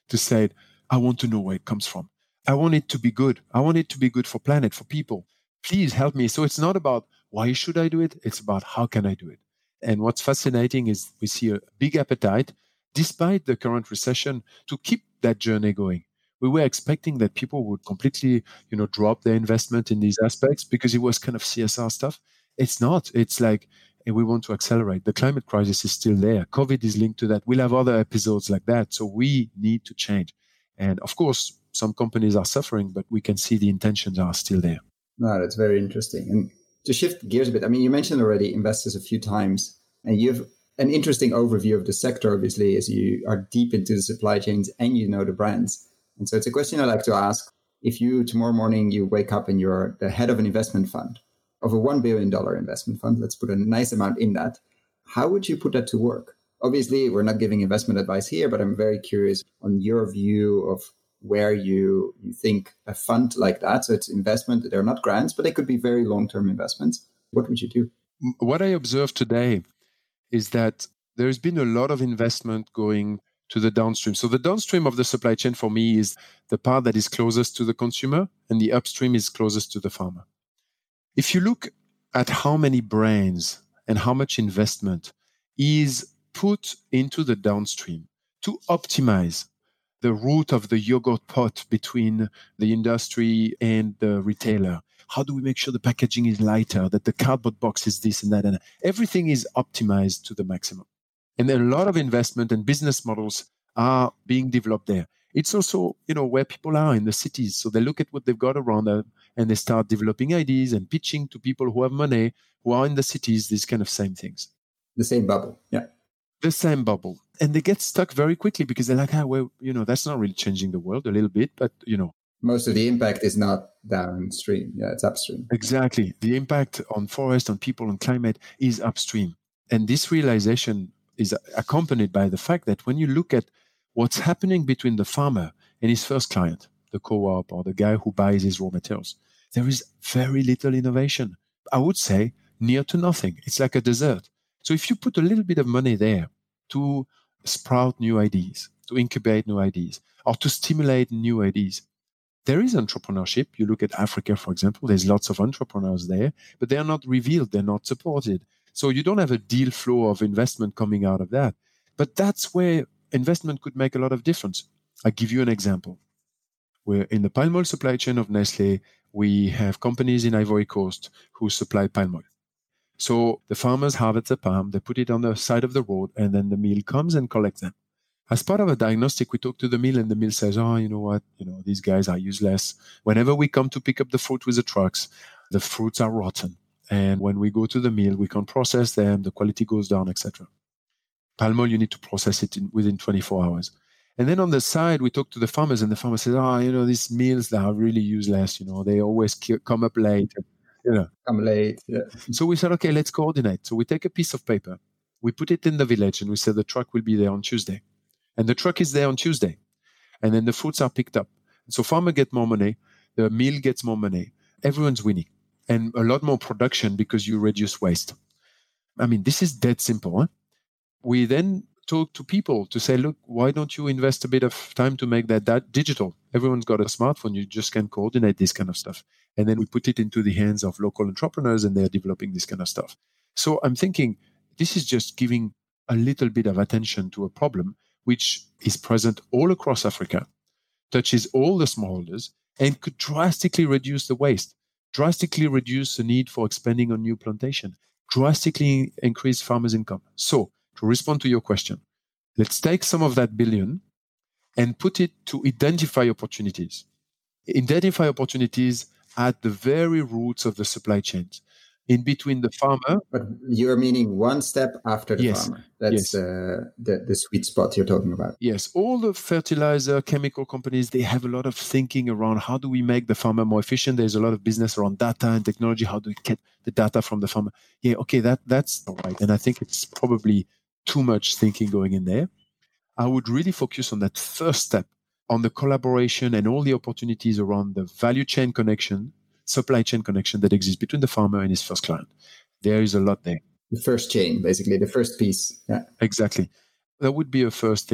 to say, I want to know where it comes from. I want it to be good. I want it to be good for planet, for people. Please help me. So it's not about why should I do it? It's about how can I do it? And what's fascinating is we see a big appetite, despite the current recession, to keep that journey going. We were expecting that people would completely, you know, drop their investment in these aspects because it was kind of C S R stuff. It's not. It's like, and we want to accelerate. The climate crisis is still there. COVID is linked to that. We'll have other episodes like that. So we need to change. And of course, some companies are suffering, but we can see the intentions are still there. No, that's very interesting. And to shift gears a bit, I mean, you mentioned already investors a few times, and you have an interesting overview of the sector, obviously, as you are deep into the supply chains and you know the brands. And so it's a question I like to ask. If you, tomorrow morning, you wake up and you're the head of an investment fund, of a one billion dollars investment fund, let's put a nice amount in that, how would you put that to work? Obviously, we're not giving investment advice here, but I'm very curious on your view of where you, you think a fund like that, so it's investment, they're not grants, but they could be very long-term investments. What would you do? What I observe today is that there's been a lot of investment going to the downstream. So the downstream of the supply chain for me is the part that is closest to the consumer, and the upstream is closest to the farmer. If you look at how many brands and how much investment is put into the downstream to optimize the route of the yogurt pot between the industry and the retailer. How do we make sure the packaging is lighter, that the cardboard box is this and that, and everything is optimized to the maximum. And then a lot of investment and business models are being developed there. It's also, you know, where people are in the cities. So they look at what they've got around them and they start developing ideas and pitching to people who have money, who are in the cities, these kind of same things. The same bubble, yeah. The same bubble. And they get stuck very quickly because they're like, ah, well, you know, that's not really changing the world a little bit, but, you know. Most of the impact is not downstream. Yeah, it's upstream. Exactly. The impact on forest, on people, on climate is upstream. And this realization is accompanied by the fact that when you look at what's happening between the farmer and his first client, the co-op or the guy who buys his raw materials, there is very little innovation. I would say near to nothing. It's like a desert. So if you put a little bit of money there to sprout new ideas, to incubate new ideas, or to stimulate new ideas, there is entrepreneurship. You look at Africa, for example, there's lots of entrepreneurs there, but they are not revealed, they're not supported. So you don't have a deal flow of investment coming out of that. But that's where investment could make a lot of difference. I'll give you an example. We're in the palm oil supply chain of Nestlé. We have companies in Ivory Coast who supply palm oil. So the farmers harvest the palm, they put it on the side of the road, and then the mill comes and collects them. As part of a diagnostic, we talk to the mill, and the mill says, oh, you know what, you know, these guys are useless. Whenever we come to pick up the fruit with the trucks, the fruits are rotten. And when we go to the mill, we can't process them, the quality goes down, et cetera. Palm oil, you need to process it in, within twenty-four hours. And then on the side, we talk to the farmers, and the farmer says, oh, you know, these mills, they are really useless. You know, they always come up late. You know. Come late, yeah. So we said, okay, let's coordinate. So we take a piece of paper, we put it in the village, and we said the truck will be there on Tuesday. And the truck is there on Tuesday. And then the fruits are picked up. So farmer gets more money, the mill gets more money. Everyone's winning. And a lot more production because you reduce waste. I mean, this is dead simple. Huh? We then talk to people to say, look, why don't you invest a bit of time to make that, that digital? Everyone's got a smartphone. You just can coordinate this kind of stuff. And then we put it into the hands of local entrepreneurs, and they're developing this kind of stuff. So I'm thinking this is just giving a little bit of attention to a problem which is present all across Africa, touches all the smallholders, and could drastically reduce the waste, drastically reduce the need for expanding on new plantation, drastically increase farmers' income. So, to respond to your question, let's take some of that billion and put it to identify opportunities. Identify opportunities at the very roots of the supply chains, in between the farmer. But you're meaning one step after the yes. farmer. That's yes. uh, the, the sweet spot you're talking about. Yes. All the fertilizer, chemical companies, they have a lot of thinking around how do we make the farmer more efficient. There's a lot of business around data and technology. How do we get the data from the farmer? Yeah, okay, that that's all right. And I think it's probably too much thinking going in there. I would really focus on that first step, on the collaboration and all the opportunities around the value chain connection, supply chain connection that exists between the farmer and his first client. There is a lot there. The first chain, basically, the first piece. Yeah, exactly. That would be a first thing.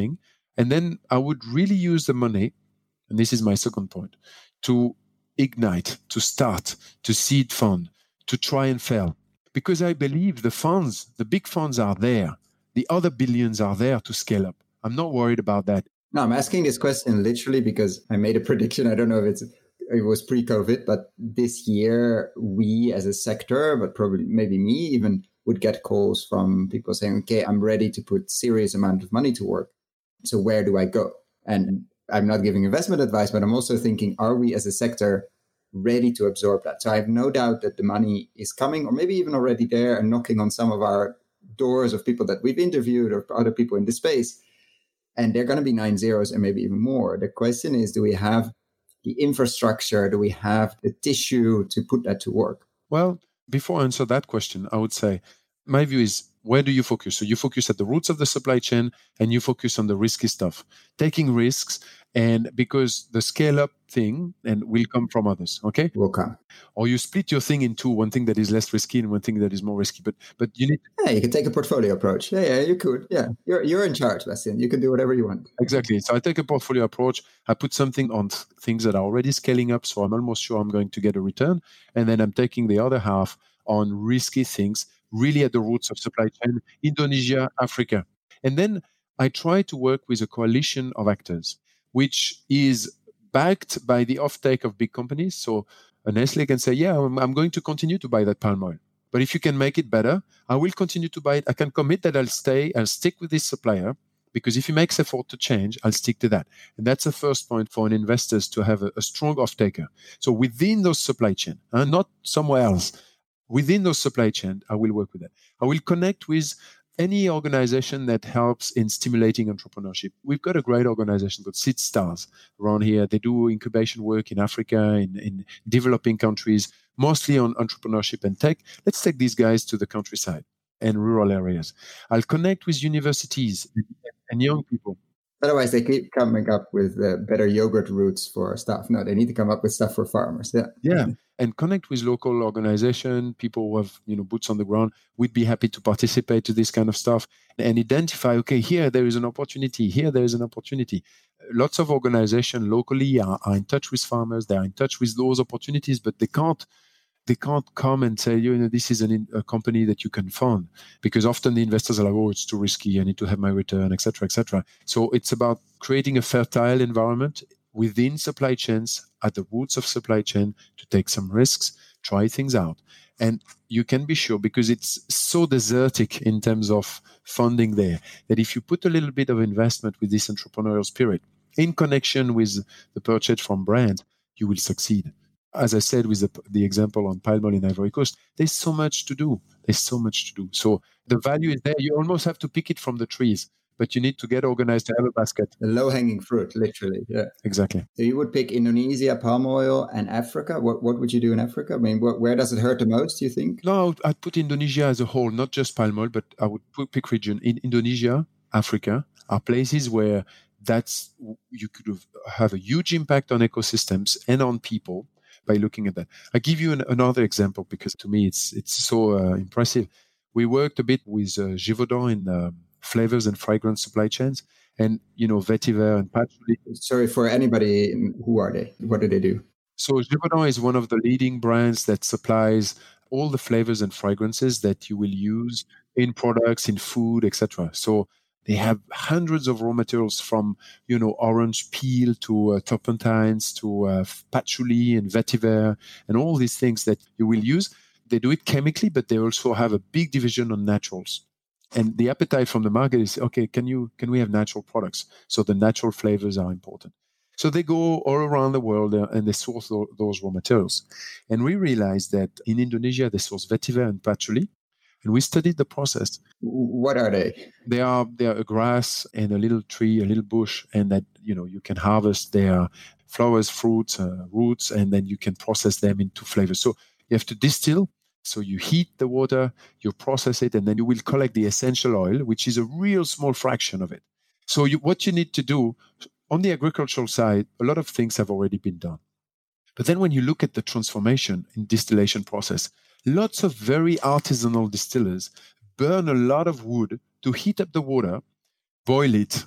And then I would really use the money, and this is my second point, to ignite, to start, to seed fund, to try and fail. Because I believe the funds, the big funds are there. The other billions are there to scale up. I'm not worried about that. No, I'm asking this question literally because I made a prediction. I don't know if it's it was pre-COVID, but this year we as a sector, but probably maybe me even, would get calls from people saying, okay, I'm ready to put serious amount of money to work. So where do I go? And I'm not giving investment advice, but I'm also thinking, are we as a sector ready to absorb that? So I have no doubt that the money is coming, or maybe even already there and knocking on some of our doors of people that we've interviewed or other people in the space. And they're going to be nine zeros and maybe even more. The question is, do we have the infrastructure? Do we have the tissue to put that to work? Well, before I answer that question, I would say my view is, where do you focus? So you focus at the roots of the supply chain and you focus on the risky stuff, taking risks. And because the scale up thing and will come from others, okay? Will come. Or you split your thing into one thing that is less risky and one thing that is more risky. But but you need. Yeah, you can take a portfolio approach. Yeah, yeah, you could. Yeah, you're you're in charge, Bastian. You can do whatever you want. Exactly. So I take a portfolio approach. I put something on th- things that are already scaling up, so I'm almost sure I'm going to get a return. And then I'm taking the other half on risky things, really at the roots of supply chain, Indonesia, Africa. And then I try to work with a coalition of actors, which is backed by the offtake of big companies. So a Nestle can say, yeah, I'm, I'm going to continue to buy that palm oil. But if you can make it better, I will continue to buy it. I can commit that I'll stay, I'll stick with this supplier, because if he makes effort to change, I'll stick to that. And that's the first point for an investors to have a, a strong offtaker. So within those supply chain, uh, not somewhere else, within those supply chain, I will work with that. I will connect with any organization that helps in stimulating entrepreneurship. We've got a great organization called Seed Stars around here. They do incubation work in Africa, in, in developing countries, mostly on entrepreneurship and tech. Let's take these guys to the countryside and rural areas. I'll connect with universities and young people. Otherwise, they keep coming up with uh, better yogurt routes for stuff. No, they need to come up with stuff for farmers. Yeah. Yeah. And connect with local organization, people who have, you know, boots on the ground. We'd be happy to participate to this kind of stuff and identify, okay, here there is an opportunity. Here there is an opportunity. Lots of organizations locally are, are in touch with farmers. They are in touch with those opportunities, but they can't They can't come and say, you know, this is an, a company that you can fund, because often the investors are like, oh, it's too risky. I need to have my return, et cetera, et cetera. So it's about creating a fertile environment within supply chains, at the roots of supply chain, to take some risks, try things out. And you can be sure, because it's so desertic in terms of funding there, that if you put a little bit of investment with this entrepreneurial spirit in connection with the purchase from brands, you will succeed. As I said, with the, the example on palm oil in Ivory Coast, there's so much to do. There's so much to do. So the value is there. You almost have to pick it from the trees, but you need to get organized to have a basket. The low-hanging fruit, literally. Yeah, exactly. So you would pick Indonesia, palm oil, and Africa. What what would you do in Africa? I mean, wh- where does it hurt the most, do you think? No, I'd put Indonesia as a whole, not just palm oil, but I would put, pick region. In Indonesia, Africa are places where that's you could have a huge impact on ecosystems and on people by looking at that. I give you an, another example, because to me it's it's so uh, impressive. We worked a bit with uh, Givaudan in uh, flavors and fragrance supply chains, and you know Vetiver and Patchouli. Sorry, for anybody, who are they? What do they do? So Givaudan is one of the leading brands that supplies all the flavors and fragrances that you will use in products, in food, et cetera. So they have hundreds of raw materials, from, you know, orange peel to uh, turpentines to uh, patchouli and vetiver and all these things that you will use. They do it chemically, but they also have a big division on naturals. And the appetite from the market is, okay, can you can we have natural products? So the natural flavors are important. So they go all around the world uh, and they source th- those raw materials. And we realized that in Indonesia, they source vetiver and patchouli. And we studied the process. What are they? They are they are a grass and a little tree, a little bush, and that, you know, you can harvest their flowers, fruits, uh, roots, and then you can process them into flavors. So you have to distill. So you heat the water, you process it, and then you will collect the essential oil, which is a real small fraction of it. So you, what you need to do on the agricultural side, a lot of things have already been done. But then when you look at the transformation in distillation process, lots of very artisanal distillers burn a lot of wood to heat up the water, boil it,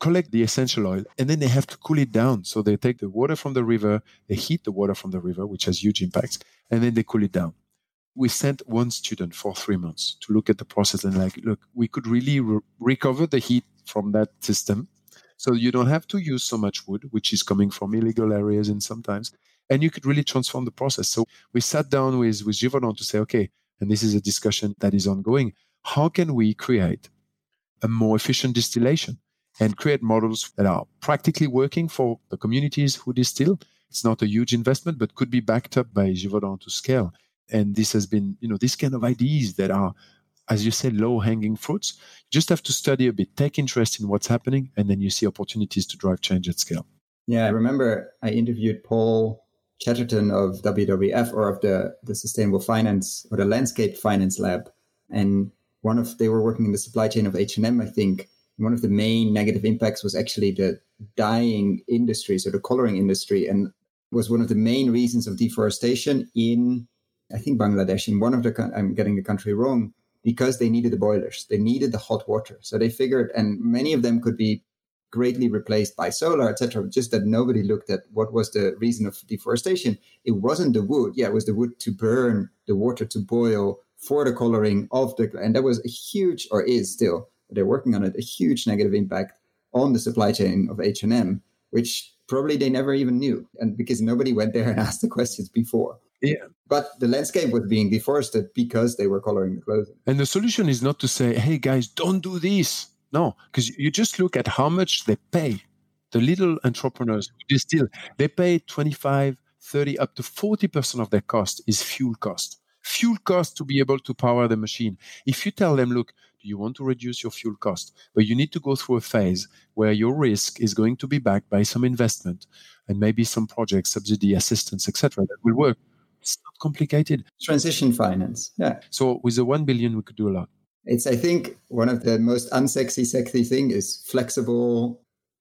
collect the essential oil, and then they have to cool it down. So they take the water from the river, they heat the water from the river, which has huge impacts, and then they cool it down. We sent one student for three months to look at the process and like, look, we could really re- recover the heat from that system. So you don't have to use so much wood, which is coming from illegal areas and sometimes, and you could really transform the process. So we sat down with, with Givaudan to say, okay, and this is a discussion that is ongoing, how can we create a more efficient distillation and create models that are practically working for the communities who distill? It's not a huge investment, but could be backed up by Givaudan to scale. And this has been, you know, this kind of ideas that are, as you said, low-hanging fruits. You just have to study a bit, take interest in what's happening, and then you see opportunities to drive change at scale. Yeah, I remember I interviewed Paul Chatterton of W W F, or of the, the Sustainable Finance or the Landscape Finance Lab. And one of they were working in the supply chain of H and M, I think. One of the main negative impacts was actually the dyeing industry, so the coloring industry, and was one of the main reasons of deforestation in, I think, Bangladesh, in one of the, I'm getting the country wrong, because they needed the boilers. They needed the hot water. So they figured, and many of them could be greatly replaced by solar, et cetera, just that nobody looked at what was the reason of deforestation. It wasn't the wood. Yeah, it was the wood to burn, the water to boil for the coloring of the, and that was a huge, or is still, they're working on it, a huge negative impact on the supply chain of H and M, which probably they never even knew. And because nobody went there and asked the questions before. Yeah. But the landscape was being deforested because they were coloring the clothing. And the solution is not to say, hey, guys, don't do this. No, because you just look at how much they pay. The little entrepreneurs who distill, they pay twenty-five, thirty, up to forty percent of their cost is fuel cost. Fuel cost to be able to power the machine. If you tell them, look, do you want to reduce your fuel cost? But you need to go through a phase where your risk is going to be backed by some investment and maybe some projects, subsidy, assistance, et cetera, that will work. It's not complicated. Transition finance, yeah. So with the one billion, we could do a lot. It's, I think, one of the most unsexy, sexy thing is flexible,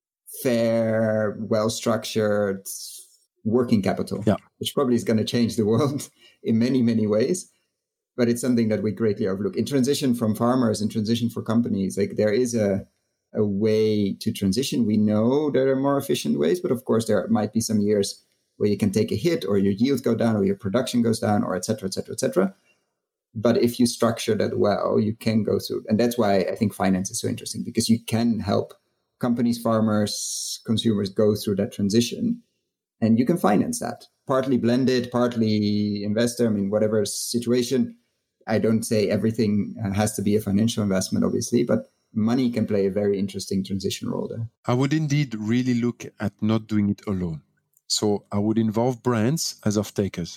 fair, well-structured working capital, yeah. which probably is going to change the world in many, many ways. But it's something that we greatly overlook. In transition from farmers and transition for companies, like there is a, a way to transition. We know there are more efficient ways, but of course there might be some years where you can take a hit or your yield go down or your production goes down or et cetera, et cetera, et cetera. But if you structure that well, you can go through. And that's why I think finance is so interesting, because you can help companies, farmers, consumers go through that transition, and you can finance that. Partly blended, partly investor, I mean, whatever situation. I don't say everything has to be a financial investment, obviously, but money can play a very interesting transition role there. I would indeed really look at not doing it alone. So I would involve brands as off-takers.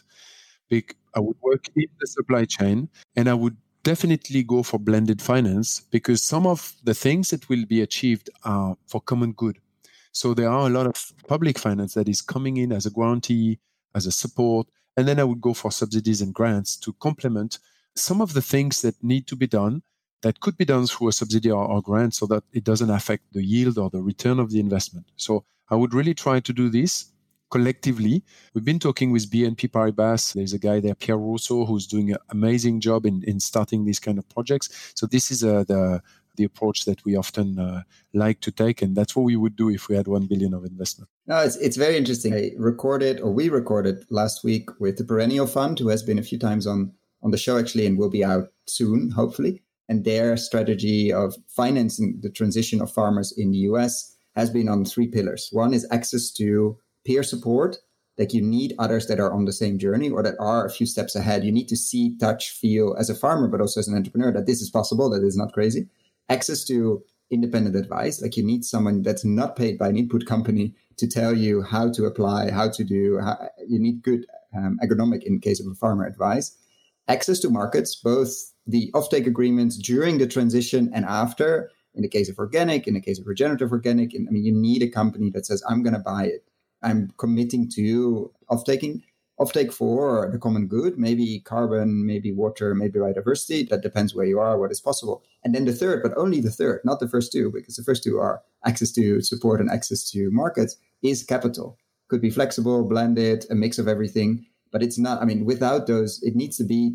I would work in the supply chain, and I would definitely go for blended finance, because some of the things that will be achieved are for common good. So there are a lot of public finance that is coming in as a guarantee, as a support, and then I would go for subsidies and grants to complement some of the things that need to be done that could be done through a subsidy or, or grant, so that it doesn't affect the yield or the return of the investment. So I would really try to do this collectively. We've been talking with B N P Paribas. There's a guy there, Pierre Rousseau, who's doing an amazing job in, in starting these kind of projects. So this is uh, the the approach that we often uh, like to take, and that's what we would do if we had one billion of investment. No, it's it's very interesting. I recorded, or we recorded last week with the Perennial Fund, who has been a few times on on the show actually, and will be out soon, hopefully. And their strategy of financing the transition of farmers in the U S has been on three pillars. One is access to peer support, like you need others that are on the same journey or that are a few steps ahead. You need to see, touch, feel as a farmer, but also as an entrepreneur, that this is possible, that is not crazy. Access to independent advice, like you need someone that's not paid by an input company to tell you how to apply, how to do, how, you need good um, agronomic, in case of a farmer, advice. Access to markets, both the offtake agreements during the transition and after, in the case of organic, in the case of regenerative organic. And I mean, you need a company that says, I'm going to buy it. I'm committing to off-taking, off-take for the common good, maybe carbon, maybe water, maybe biodiversity. That depends where you are, what is possible. And then the third, but only the third, not the first two, because the first two are access to support and access to markets, is capital. Could be flexible, blended, a mix of everything. But it's not, I mean, without those, it needs to be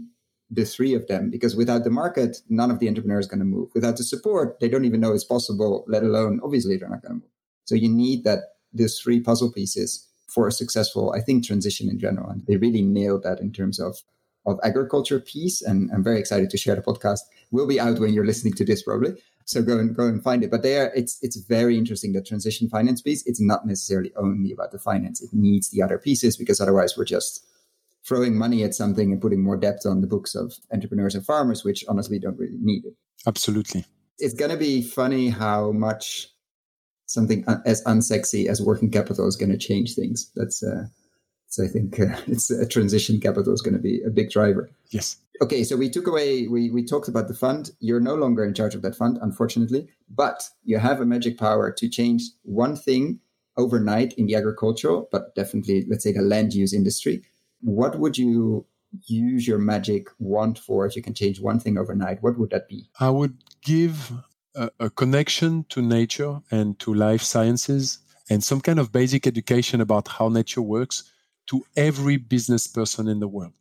the three of them, because without the market, none of the entrepreneurs are going to move. Without the support, they don't even know it's possible, let alone, obviously, they're not going to move. So you need that, these three puzzle pieces for a successful, I think, transition in general. And they really nailed that in terms of, of agriculture piece. And I'm very excited to share the podcast. Will be out when you're listening to this, probably. So go and go and find it. But there, it's it's very interesting, the transition finance piece. It's not necessarily only about the finance. It needs the other pieces, because otherwise we're just throwing money at something and putting more debt on the books of entrepreneurs and farmers, which honestly don't really need it. Absolutely. It's going to be funny how much something as unsexy as working capital is going to change things. That's, uh, so I think uh, it's a transition capital is going to be a big driver. Yes. Okay, so we took away, we, we talked about the fund. You're no longer in charge of that fund, unfortunately, but you have a magic power to change one thing overnight in the agricultural, but definitely, let's say, the land use industry. What would you use your magic wand for if you can change one thing overnight? What would that be? I would give a, a connection to nature and to life sciences and some kind of basic education about how nature works to every business person in the world.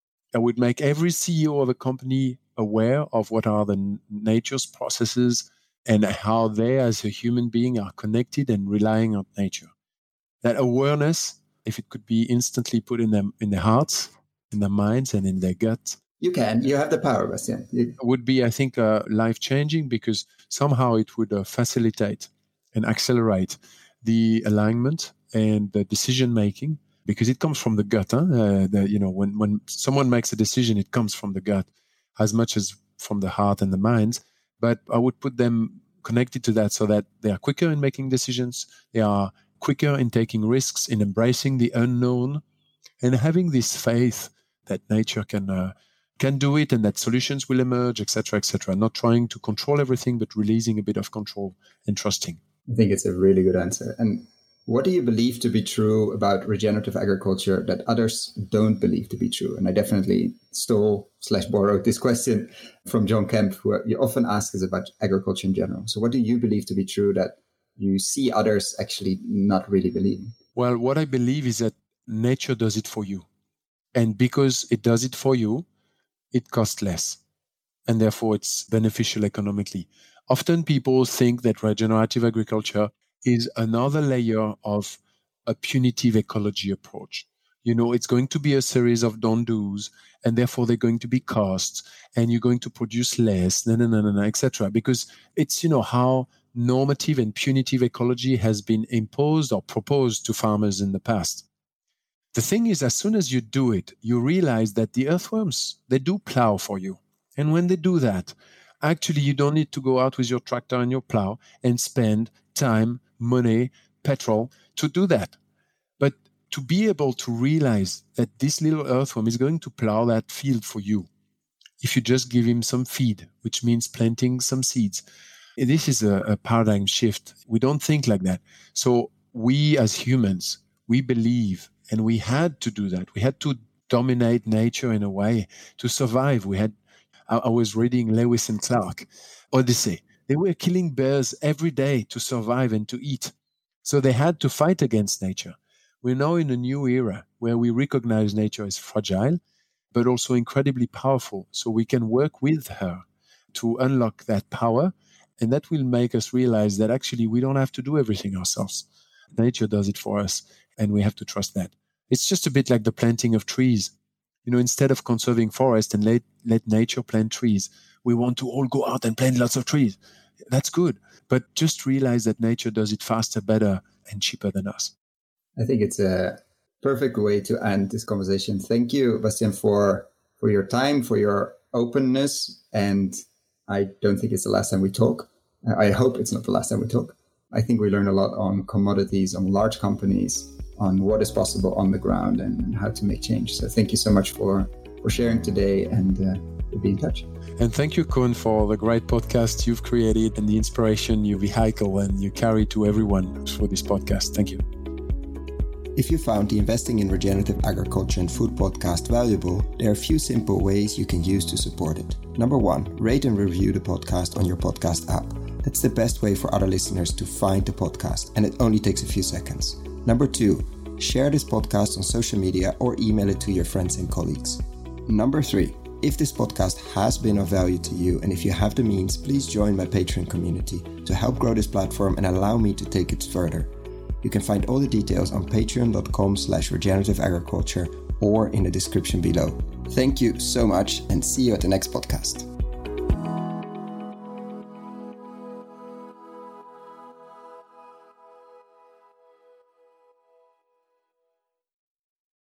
I would make every C E O of a company aware of what are the nature's processes and how they, as a human being, are connected and relying on nature. That awareness, if it could be instantly put in them in their hearts, in their minds, and in their gut. You can. You have the power, Bastien. You... would be, I think, uh, life-changing, because somehow it would uh, facilitate and accelerate the alignment and the decision-making, because it comes from the gut. Huh? Uh, the, you know, when, when someone makes a decision, it comes from the gut as much as from the heart and the mind. But I would put them connected to that so that they are quicker in making decisions. They are quicker in taking risks, in embracing the unknown, and having this faith that nature can uh, can do it and that solutions will emerge, et cetera, et cetera. Not trying to control everything, but releasing a bit of control and trusting. I think it's a really good answer. And what do you believe to be true about regenerative agriculture that others don't believe to be true? And I definitely stole slash borrowed this question from John Kemp, who you often ask us about agriculture in general. So what do you believe to be true that you see others actually not really believing? Well, what I believe is that nature does it for you. And because it does it for you, it costs less. And therefore, it's beneficial economically. Often people think that regenerative agriculture is another layer of a punitive ecology approach. You know, it's going to be a series of don't-dos, and therefore they're going to be costs, and you're going to produce less, no, no, no, no, no, et cetera. Because it's, you know, how normative and punitive ecology has been imposed or proposed to farmers in the past. The thing is, as soon as you do it, you realize that the earthworms, they do plow for you. And when they do that, actually, you don't need to go out with your tractor and your plow and spend time, money, petrol to do that. But to be able to realize that this little earthworm is going to plow that field for you, if you just give him some feed, which means planting some seeds. This is a, a paradigm shift. We don't think like that. So we as humans, we believe, and we had to do that. We had to dominate nature in a way to survive. We had, I, I was reading Lewis and Clark, Odyssey. They were killing bears every day to survive and to eat. So they had to fight against nature. We're now in a new era where we recognize nature as fragile, but also incredibly powerful. So we can work with her to unlock that power. And that will make us realize that actually we don't have to do everything ourselves. Nature does it for us, and we have to trust that. It's just a bit like the planting of trees. You know, instead of conserving forest and let, let nature plant trees, we want to all go out and plant lots of trees. That's good. But just realize that nature does it faster, better, and cheaper than us. I think it's a perfect way to end this conversation. Thank you, Bastien, for, for your time, for your openness. And I don't think it's the last time we talk. I hope it's not the last time we talk. I think we learned a lot on commodities, on large companies, on what is possible on the ground and how to make change. So thank you so much for, for sharing today, and uh, we'll be in touch. And thank you, Koen, for the great podcast you've created and the inspiration you vehicle and you carry to everyone for this podcast. Thank you. If you found the Investing in Regenerative Agriculture and Food podcast valuable, there are a few simple ways you can use to support it. Number one, rate and review the podcast on your podcast app. That's the best way for other listeners to find the podcast, and it only takes a few seconds. Number two, share this podcast on social media or email it to your friends and colleagues. Number three, If this podcast has been of value to you, and if you have the means, please join my Patreon community to help grow this platform and allow me to take it further. You can find all the details on patreon.com slash regenerative agriculture or in the description below. Thank you so much and see you at the next podcast.